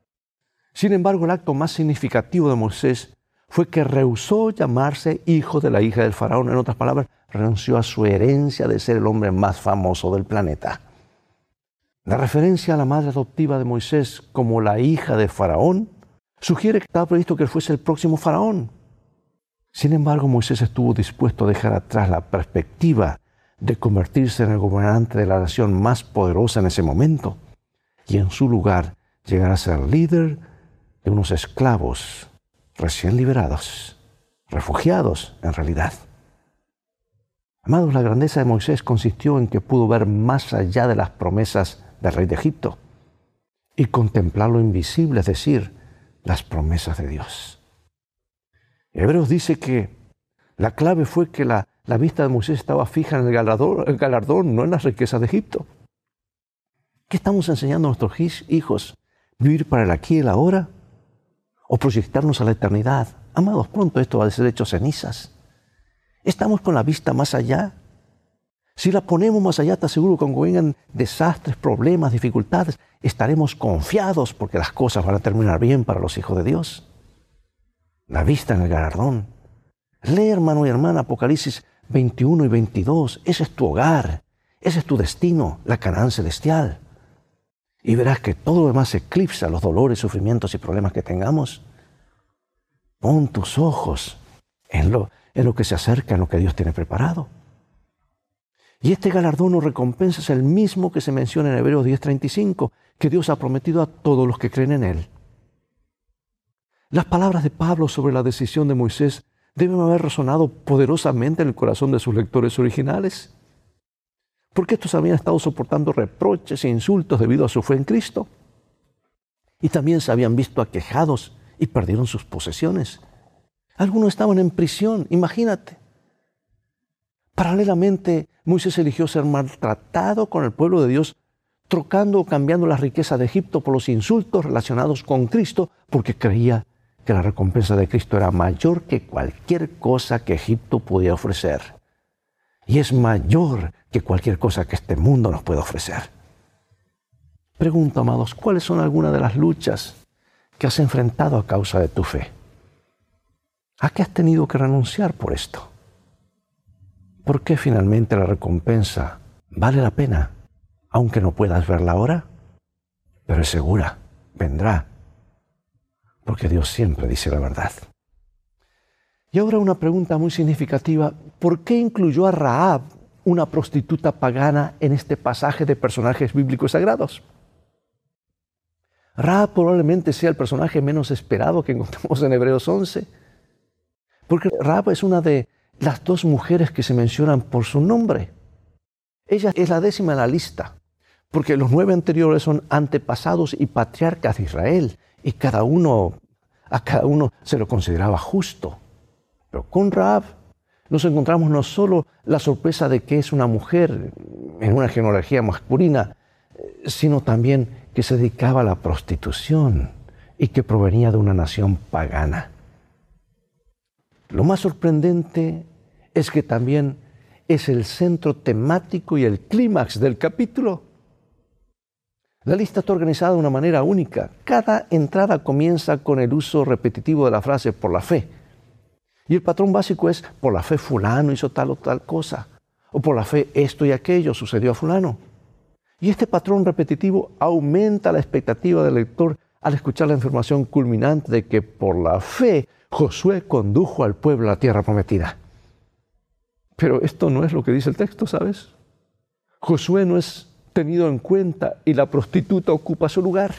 F: Sin embargo, el acto más significativo de Moisés fue que rehusó llamarse hijo de la hija del faraón. En otras palabras, renunció a su herencia de ser el hombre más famoso del planeta. La referencia a la madre adoptiva de Moisés como la hija de Faraón sugiere que estaba previsto que él fuese el próximo faraón. Sin embargo, Moisés estuvo dispuesto a dejar atrás la perspectiva de convertirse en el gobernante de la nación más poderosa en ese momento y en su lugar llegar a ser líder de unos esclavos recién liberados, refugiados en realidad. Amados, la grandeza de Moisés consistió en que pudo ver más allá de las promesas del rey de Egipto y contemplar lo invisible, es decir, las promesas de Dios. Hebreos dice que la clave fue que la vista de Moisés estaba fija en el galardón, no en las riquezas de Egipto. ¿Qué estamos enseñando a nuestros hijos? ¿Vivir para el aquí y el ahora? o proyectarnos a la eternidad. Amados, pronto esto va a ser hecho cenizas. Estamos con la vista más allá. Si la ponemos más allá, te aseguro que cuando vengan desastres, problemas, dificultades, estaremos confiados porque las cosas van a terminar bien para los hijos de Dios. La vista en el galardón. Lee, hermano y hermana, Apocalipsis 21 y 22. Ese es tu hogar, ese es tu destino, la Canaán celestial. Y verás que todo lo demás eclipsa los dolores, sufrimientos y problemas que tengamos. Pon tus ojos en lo que se acerca, en lo que Dios tiene preparado. Y este galardón o recompensa es el mismo que se menciona en Hebreos 10:35, que Dios ha prometido a todos los que creen en Él. Las palabras de Pablo sobre la decisión de Moisés deben haber resonado poderosamente en el corazón de sus lectores originales, porque estos habían estado soportando reproches e insultos debido a su fe en Cristo. Y también se habían visto aquejados y perdieron sus posesiones. Algunos estaban en prisión, imagínate. Paralelamente, Moisés eligió ser maltratado con el pueblo de Dios, trocando o cambiando las riquezas de Egipto por los insultos relacionados con Cristo, porque creía que la recompensa de Cristo era mayor que cualquier cosa que Egipto podía ofrecer. Y es mayor que cualquier cosa que este mundo nos pueda ofrecer. Pregunto, amados, ¿cuáles son algunas de las luchas que has enfrentado a causa de tu fe? ¿A qué has tenido que renunciar por esto? ¿Por qué finalmente la recompensa vale la pena, aunque no puedas verla ahora? Pero es segura, vendrá, porque Dios siempre dice la verdad. Y ahora una pregunta muy significativa: ¿por qué incluyó a Rahab, una prostituta pagana, en este pasaje de personajes bíblicos sagrados? Rahab probablemente sea el personaje menos esperado que encontramos en Hebreos 11, porque Rahab es una de las dos mujeres que se mencionan por su nombre. Ella es la 10ª en la lista, porque los 9 anteriores son antepasados y patriarcas de Israel, y a cada uno se lo consideraba justo. Pero con Rahab nos encontramos no solo la sorpresa de que es una mujer en una genealogía masculina, sino también que se dedicaba a la prostitución y que provenía de una nación pagana. Lo más sorprendente es que también es el centro temático y el clímax del capítulo. La lista está organizada de una manera única. Cada entrada comienza con el uso repetitivo de la frase "por la fe". Y el patrón básico es: por la fe fulano hizo tal o tal cosa, o por la fe esto y aquello sucedió a fulano. Y este patrón repetitivo aumenta la expectativa del lector al escuchar la información culminante de que por la fe Josué condujo al pueblo a la tierra prometida. Pero esto no es lo que dice el texto, ¿sabes? Josué no es tenido en cuenta y la prostituta ocupa su lugar.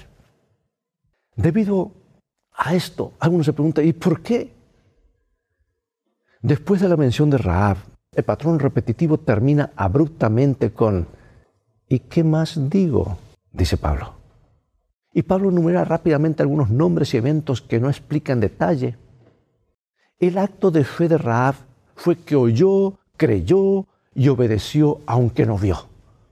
F: Debido a esto, algunos se preguntan: ¿y por qué? Después de la mención de Rahab, el patrón repetitivo termina abruptamente con "¿y qué más digo?", dice Pablo. Y Pablo enumera rápidamente algunos nombres y eventos que no explica en detalle. El acto de fe de Rahab fue que oyó, creyó y obedeció aunque no vio.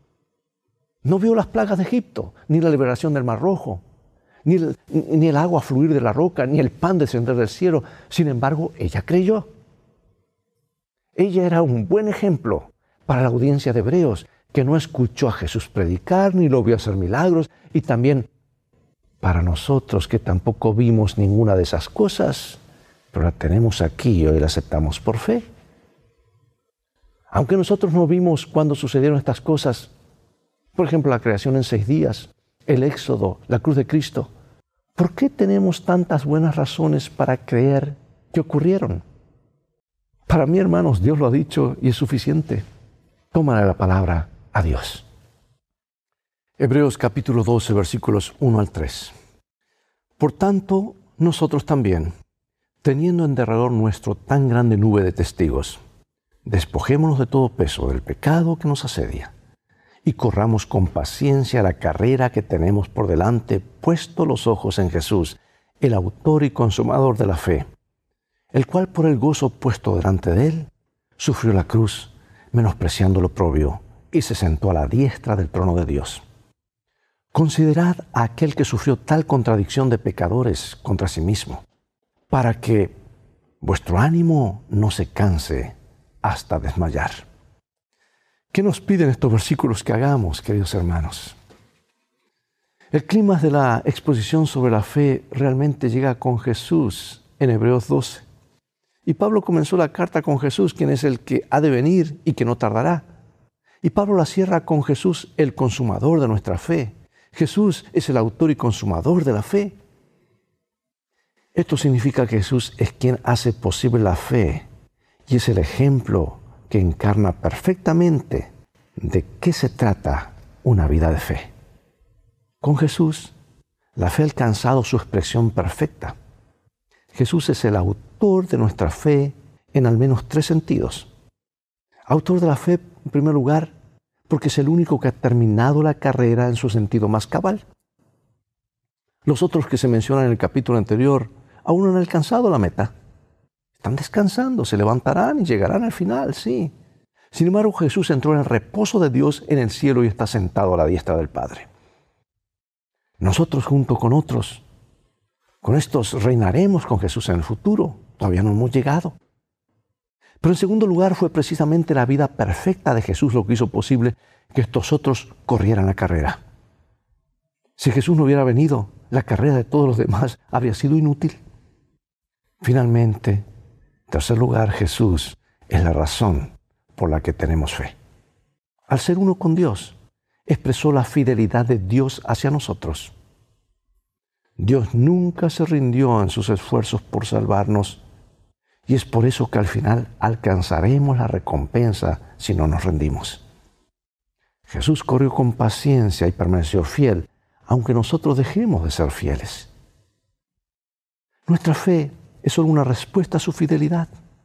F: No vio las plagas de Egipto, ni la liberación del Mar Rojo, ni el agua fluir de la roca, ni el pan descender del cielo. Sin embargo, ella creyó. Ella era un buen ejemplo para la audiencia de Hebreos, que no escuchó a Jesús predicar, ni lo vio hacer milagros, y también para nosotros que tampoco vimos ninguna de esas cosas, pero la tenemos aquí y hoy la aceptamos por fe. Aunque nosotros no vimos cuando sucedieron estas cosas, por ejemplo, la creación en 6 días, el éxodo, la cruz de Cristo, ¿por qué tenemos tantas buenas razones para creer que ocurrieron? Para mí, hermanos, Dios lo ha dicho y es suficiente. Tómale la palabra a Dios. Hebreos capítulo 12, versículos 1 al 3. Por tanto, nosotros también, teniendo en derredor nuestro tan grande nube de testigos, despojémonos de todo peso del pecado que nos asedia y corramos con paciencia la carrera que tenemos por delante, puesto los ojos en Jesús, el autor y consumador de la fe, el cual por el gozo puesto delante de él, sufrió la cruz, menospreciando lo oprobio, y se sentó a la diestra del trono de Dios. Considerad a aquel que sufrió tal contradicción de pecadores contra sí mismo, para que vuestro ánimo no se canse hasta desmayar. ¿Qué nos piden estos versículos que hagamos, queridos hermanos? El clímax de la exposición sobre la fe realmente llega con Jesús en Hebreos 12. Y Pablo comenzó la carta con Jesús, quien es el que ha de venir y que no tardará. Y Pablo la cierra con Jesús, el consumador de nuestra fe. Jesús es el autor y consumador de la fe. Esto significa que Jesús es quien hace posible la fe y es el ejemplo que encarna perfectamente de qué se trata una vida de fe. Con Jesús, la fe ha alcanzado su expresión perfecta. Jesús es el autor de nuestra fe en al menos 3 sentidos. Autor de la fe, en primer lugar, porque es el único que ha terminado la carrera en su sentido más cabal. Los otros que se mencionan en el capítulo anterior aún no han alcanzado la meta. Están descansando, se levantarán y llegarán al final, sí. Sin embargo, Jesús entró en el reposo de Dios en el cielo y está sentado a la diestra del Padre. Nosotros, junto con otros, con estos reinaremos con Jesús en el futuro. Todavía no hemos llegado. Pero en segundo lugar, fue precisamente la vida perfecta de Jesús lo que hizo posible que estos otros corrieran la carrera. Si Jesús no hubiera venido, la carrera de todos los demás habría sido inútil. Finalmente, en tercer lugar, Jesús es la razón por la que tenemos fe. Al ser uno con Dios, expresó la fidelidad de Dios hacia nosotros. Dios nunca se rindió en sus esfuerzos por salvarnos y es por eso que al final alcanzaremos la recompensa si no nos rendimos. Jesús corrió con paciencia y permaneció fiel, aunque nosotros dejemos de ser fieles. Nuestra fe es solo una respuesta a su fidelidad.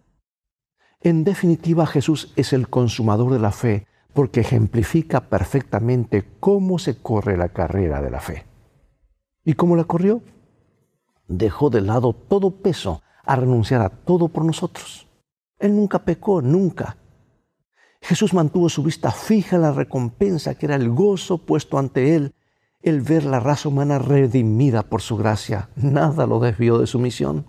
F: En definitiva, Jesús es el consumador de la fe porque ejemplifica perfectamente cómo se corre la carrera de la fe. ¿Y cómo la corrió? Dejó de lado todo peso a renunciar a todo por nosotros. Él nunca pecó, nunca. Jesús mantuvo su vista fija en la recompensa que era el gozo puesto ante Él, el ver la raza humana redimida por su gracia. Nada lo desvió de su misión.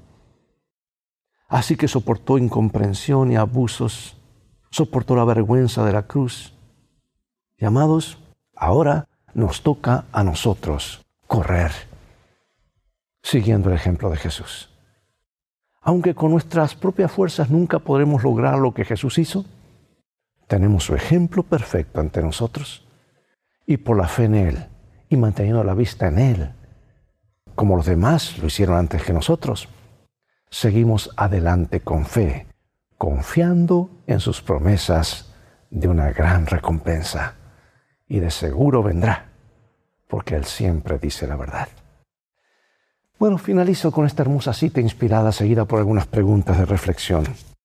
F: Así que soportó incomprensión y abusos, soportó la vergüenza de la cruz. Y amados, ahora nos toca a nosotros correr, siguiendo el ejemplo de Jesús. Aunque con nuestras propias fuerzas nunca podremos lograr lo que Jesús hizo, tenemos su ejemplo perfecto ante nosotros y por la fe en Él y manteniendo la vista en Él, como los demás lo hicieron antes que nosotros, seguimos adelante con fe, confiando en sus promesas de una gran recompensa. Y de seguro vendrá, porque Él siempre dice la verdad. Bueno, finalizo con esta hermosa cita inspirada, seguida por algunas preguntas de reflexión.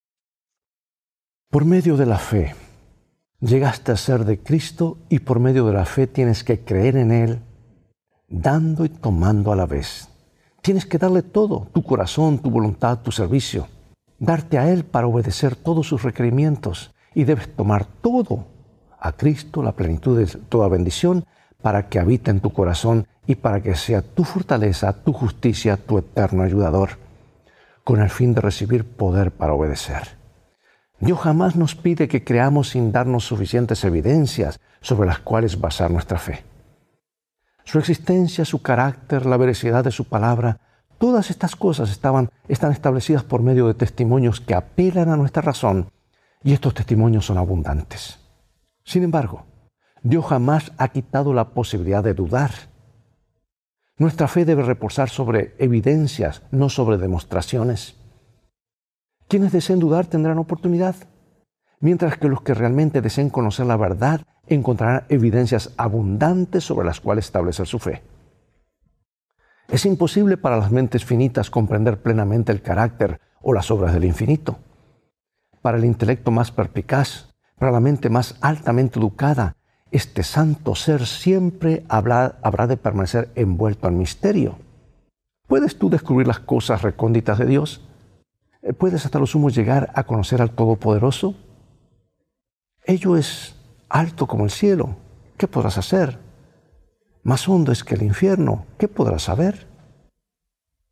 F: Por medio de la fe, llegaste a ser de Cristo y por medio de la fe tienes que creer en Él, dando y tomando a la vez. Tienes que darle todo, tu corazón, tu voluntad, tu servicio. Darte a Él para obedecer todos sus requerimientos y debes tomar todo a Cristo, la plenitud de toda bendición, para que habite en tu corazón y para que sea tu fortaleza, tu justicia, tu eterno ayudador, con el fin de recibir poder para obedecer. Dios jamás nos pide que creamos sin darnos suficientes evidencias sobre las cuales basar nuestra fe. Su existencia, su carácter, la veracidad de su palabra, todas estas cosas están establecidas por medio de testimonios que apelan a nuestra razón, y estos testimonios son abundantes. Sin embargo, Dios jamás ha quitado la posibilidad de dudar. Nuestra fe debe reposar sobre evidencias, no sobre demostraciones. Quienes deseen dudar tendrán oportunidad, mientras que los que realmente deseen conocer la verdad encontrarán evidencias abundantes sobre las cuales establecer su fe. Es imposible para las mentes finitas comprender plenamente el carácter o las obras del infinito. Para el intelecto más perspicaz, para la mente más altamente educada, este santo ser siempre habrá de permanecer envuelto en misterio. ¿Puedes tú descubrir las cosas recónditas de Dios? ¿Puedes hasta lo sumo llegar a conocer al Todopoderoso? Ello es alto como el cielo. ¿Qué podrás hacer? Más hondo es que el infierno. ¿Qué podrás saber?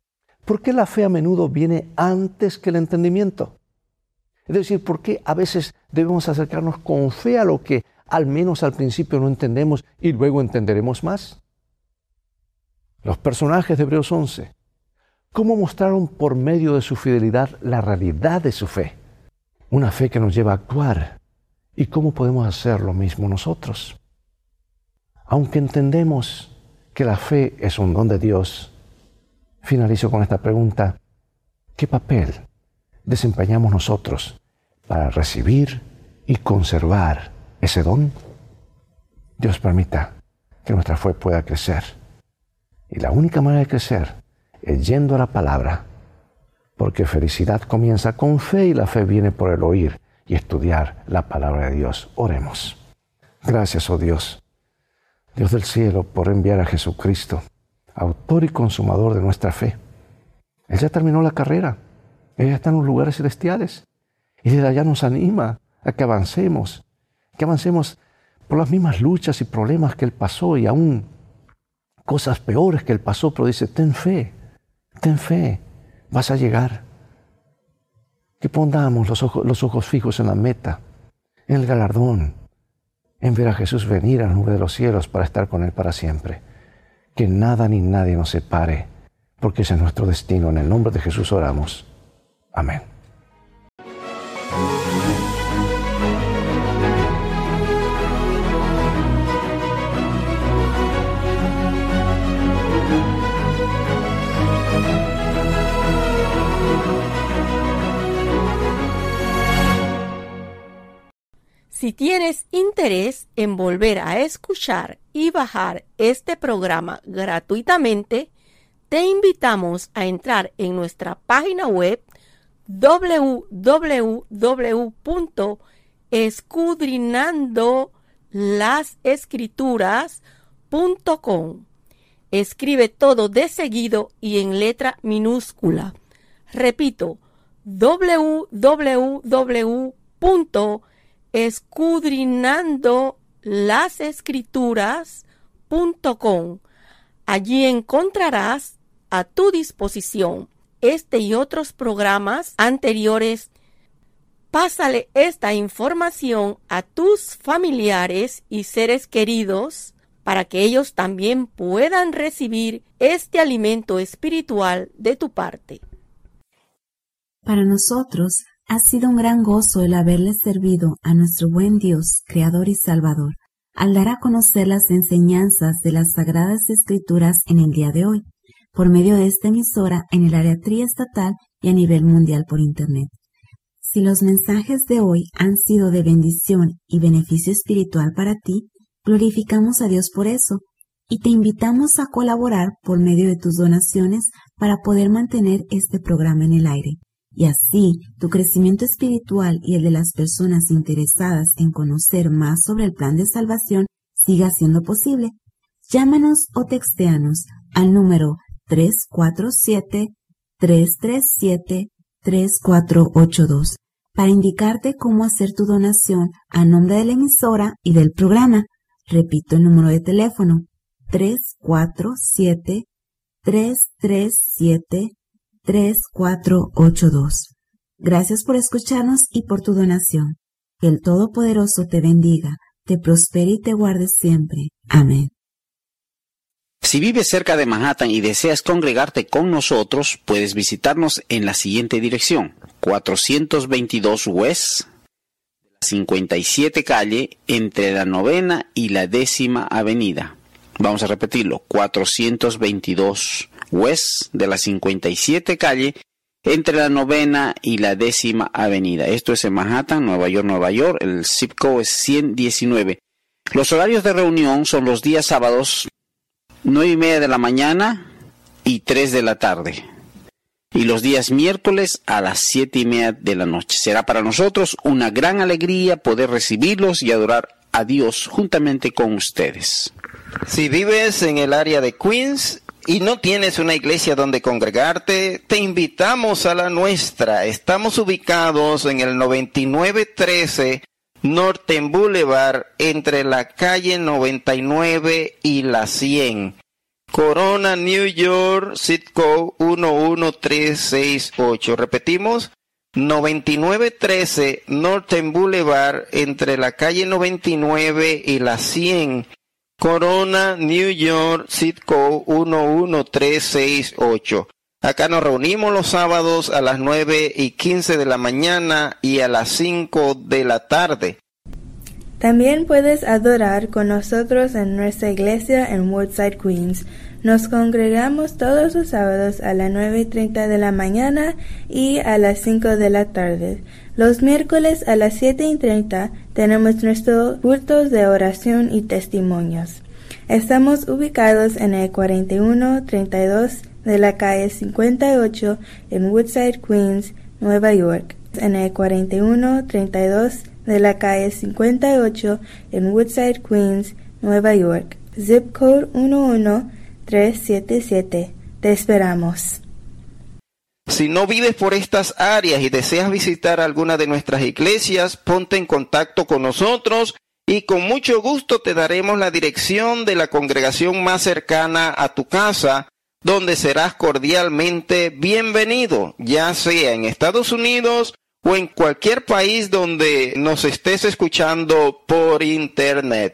F: ¿Por qué la fe a menudo viene antes que el entendimiento? Es decir, ¿por qué a veces debemos acercarnos con fe a lo que al menos al principio no entendemos y luego entenderemos más? Los personajes de Hebreos 11, ¿cómo mostraron por medio de su fidelidad la realidad de su fe? Una fe que nos lleva a actuar. ¿Y cómo podemos hacer lo mismo nosotros? Aunque entendemos que la fe es un don de Dios, finalizo con esta pregunta: ¿qué papel desempeñamos nosotros para recibir y conservar ese don? Dios permita que nuestra fe pueda crecer. Y la única manera de crecer es yendo a la palabra, porque felicidad comienza con fe y la fe viene por el oír y estudiar la palabra de Dios. Oremos. Gracias, oh Dios, Dios del cielo, por enviar a Jesucristo, autor y consumador de nuestra fe. Él ya terminó la carrera, Él ya está en los lugares celestiales y desde allá nos anima a que avancemos por las mismas luchas y problemas que Él pasó y aún cosas peores que Él pasó, pero dice: ten fe, vas a llegar. Que pongamos los ojos fijos en la meta, en el galardón, en ver a Jesús venir a la nube de los cielos para estar con Él para siempre. Que nada ni nadie nos separe, porque ese es nuestro destino. En el nombre de Jesús oramos. Amén.
G: Si tienes interés en volver a escuchar y bajar este programa gratuitamente, te invitamos a entrar en nuestra página web www.escudriñandolasescrituras.com. Escribe todo de seguido y en letra minúscula. Repito, www.escudriñandolasescrituras.com. Allí encontrarás a tu disposición este y otros programas anteriores. Pásale esta información a tus familiares y seres queridos para que ellos también puedan recibir este alimento espiritual de tu parte.
H: Para nosotros ha sido un gran gozo el haberle servido a nuestro buen Dios, Creador y Salvador, al dar a conocer las enseñanzas de las Sagradas Escrituras en el día de hoy, por medio de esta emisora en el área triestatal y a nivel mundial por Internet. Si los mensajes de hoy han sido de bendición y beneficio espiritual para ti, glorificamos a Dios por eso y te invitamos a colaborar por medio de tus donaciones para poder mantener este programa en el aire. Y así, tu crecimiento espiritual y el de las personas interesadas en conocer más sobre el plan de salvación siga siendo posible. Llámanos o textéanos al número 347-337-3482 para indicarte cómo hacer tu donación a nombre de la emisora y del programa. Repito el número de teléfono: 347-337-3482. Gracias por escucharnos y por tu donación. Que el Todopoderoso te bendiga, te prospere y te guarde siempre. Amén.
I: Si vives cerca de Manhattan y deseas congregarte con nosotros, puedes visitarnos en la siguiente dirección: 422 West, 57 calle, entre la 9ª y la 10ª avenida. Vamos a repetirlo: 422 West de la 57 calle, entre la 9ª y la 10ª avenida. Esto es en Manhattan, Nueva York. El zip code es 119. Los horarios de reunión son los días sábados, 9:30 de la mañana y 3 de la tarde. Y los días miércoles a las 7:30 de la noche. Será para nosotros una gran alegría poder recibirlos y adorar a Dios juntamente con ustedes.
E: Si vives en el área de Queens y no tienes una iglesia donde congregarte, te invitamos a la nuestra. Estamos ubicados en el 9913 Norton Boulevard, entre la calle 99 y la 100. Corona, New York, zip code 11368. Repetimos, 9913 Northern Boulevard, entre la calle 99 y la 100. Corona, New York, zip code 11368. Acá nos reunimos los sábados a las 9:15 de la mañana y a las 5 de la tarde.
J: También puedes adorar con nosotros en nuestra iglesia en Woodside, Queens. Nos congregamos todos los sábados a las 9:30 de la mañana y a las 5 de la tarde. Los miércoles a las 7:30 tenemos nuestros cultos de oración y testimonios. Estamos ubicados en el 4132 de la calle 58 en Woodside, Queens, Nueva York. En el 4132 de la calle 58 en Woodside, Queens, Nueva York. Zip code 11377. Te esperamos.
E: Si no vives por estas áreas y deseas visitar alguna de nuestras iglesias, ponte en contacto con nosotros y con mucho gusto te daremos la dirección de la congregación más cercana a tu casa, donde serás cordialmente bienvenido, ya sea en Estados Unidos o en cualquier país donde nos estés escuchando por internet.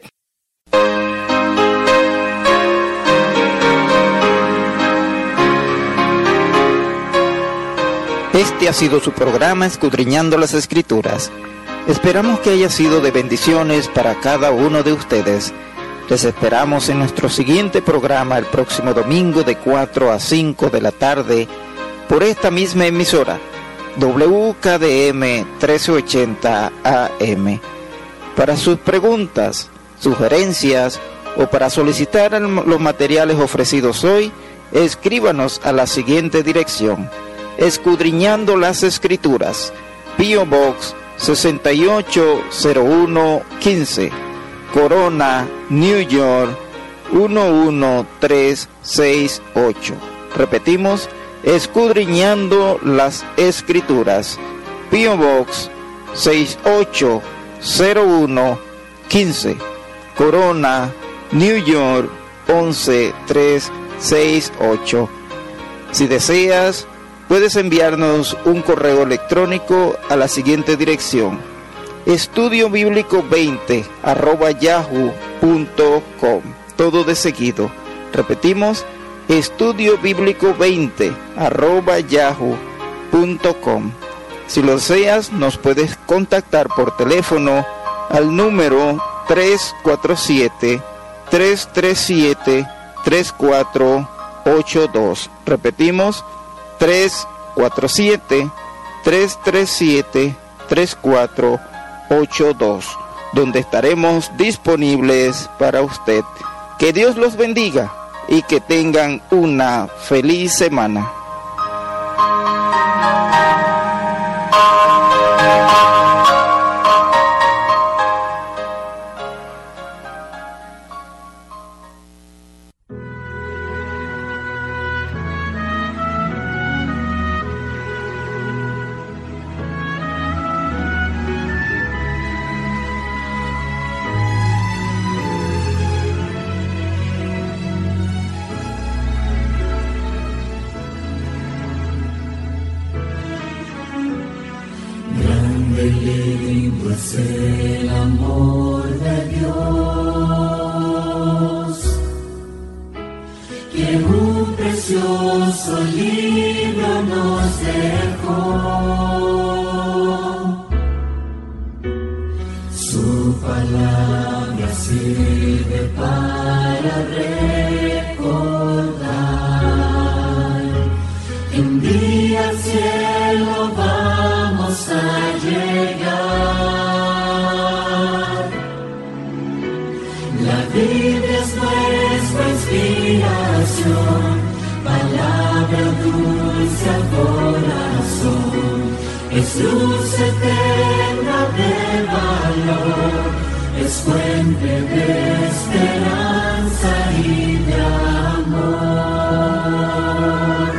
E: Este ha sido su programa Escudriñando las Escrituras. Esperamos que haya sido de bendiciones para cada uno de ustedes. Les esperamos en nuestro siguiente programa el próximo domingo de 4 a 5 de la tarde por esta misma emisora, WKDM 1380 AM. Para sus preguntas, sugerencias o para solicitar los materiales ofrecidos hoy, escríbanos a la siguiente dirección: Escudriñando las Escrituras, P.O. Box 680115, Corona, New York 11368. Repetimos, Escudriñando las Escrituras, P.O. Box 680115, Corona, New York 11368. Si deseas, puedes enviarnos un correo electrónico a la siguiente dirección: estudiobíblico20@yahoo.com. Todo de seguido. Repetimos, estudiobíblico20@yahoo.com. Si lo deseas, nos puedes contactar por teléfono al número 347-337-3482. Repetimos, 347-337-3482, donde estaremos disponibles para usted. Que Dios los bendiga y que tengan una feliz semana.
K: El amor de Dios, que un precioso libro nos dejó. Su palabra sirve para recordar que un día al cielo vamos a llegar. La Biblia es nuestra inspiración, palabra dulce al corazón, es luz eterna de valor, es fuente de esperanza y de amor.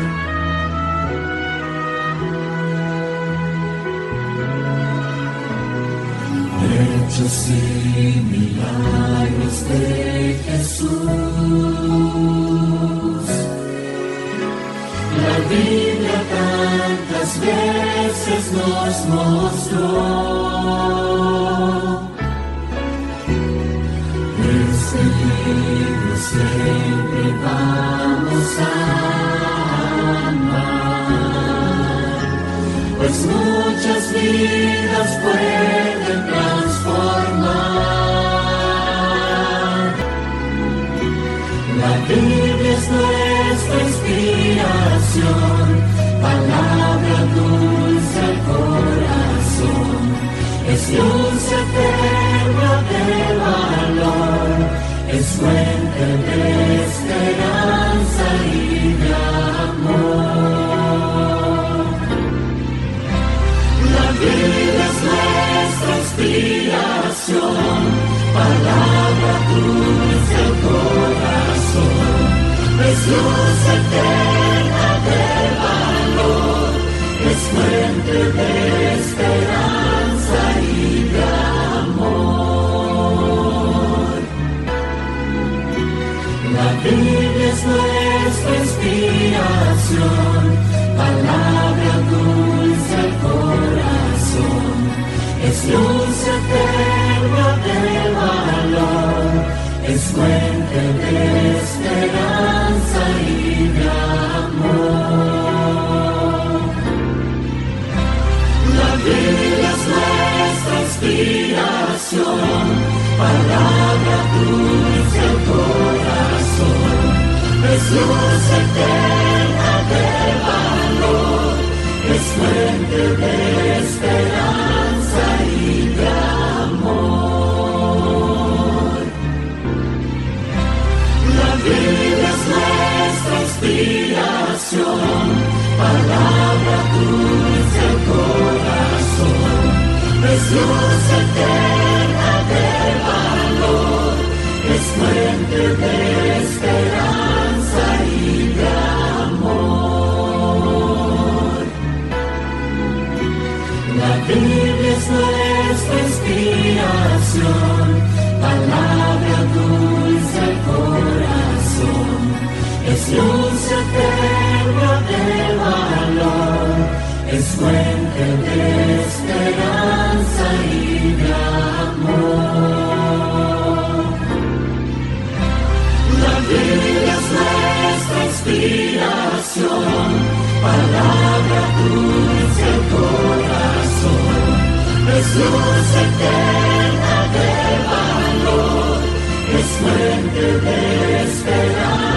K: Hechos y milagros de Jesús, Biblia tantas veces nos mostró. Este libro siempre vamos a amar, pues muchas vidas pueden transformar. La Biblia es nuestra inspiración, palabra dulce al corazón, es luz eterna de valor, es fuente de esperanza y de amor. La Biblia es nuestra inspiración, palabra dulce al corazón, es luz eterna de valor, es fuente de esperanza y de amor. La Biblia es nuestra inspiración, palabra dulce al corazón, es luz eterna de valor, es fuente de esperanza y de amor. La Biblia es nuestra inspiración, palabra dulce al corazón, es luz eterna de valor, es fuente de esperanza y de amor. La Biblia es nuestra inspiración, palabra dulce al corazón, es luz eterna de valor, es fuente de esperanza y de amor. La Biblia es nuestra inspiración, palabra dulce al corazón, es luz eterna de valor, es fuente de esperanza y de amor. La Biblia es nuestra inspiración, palabra dulce al corazón, es luz eterna de valor, es fuente de esperanza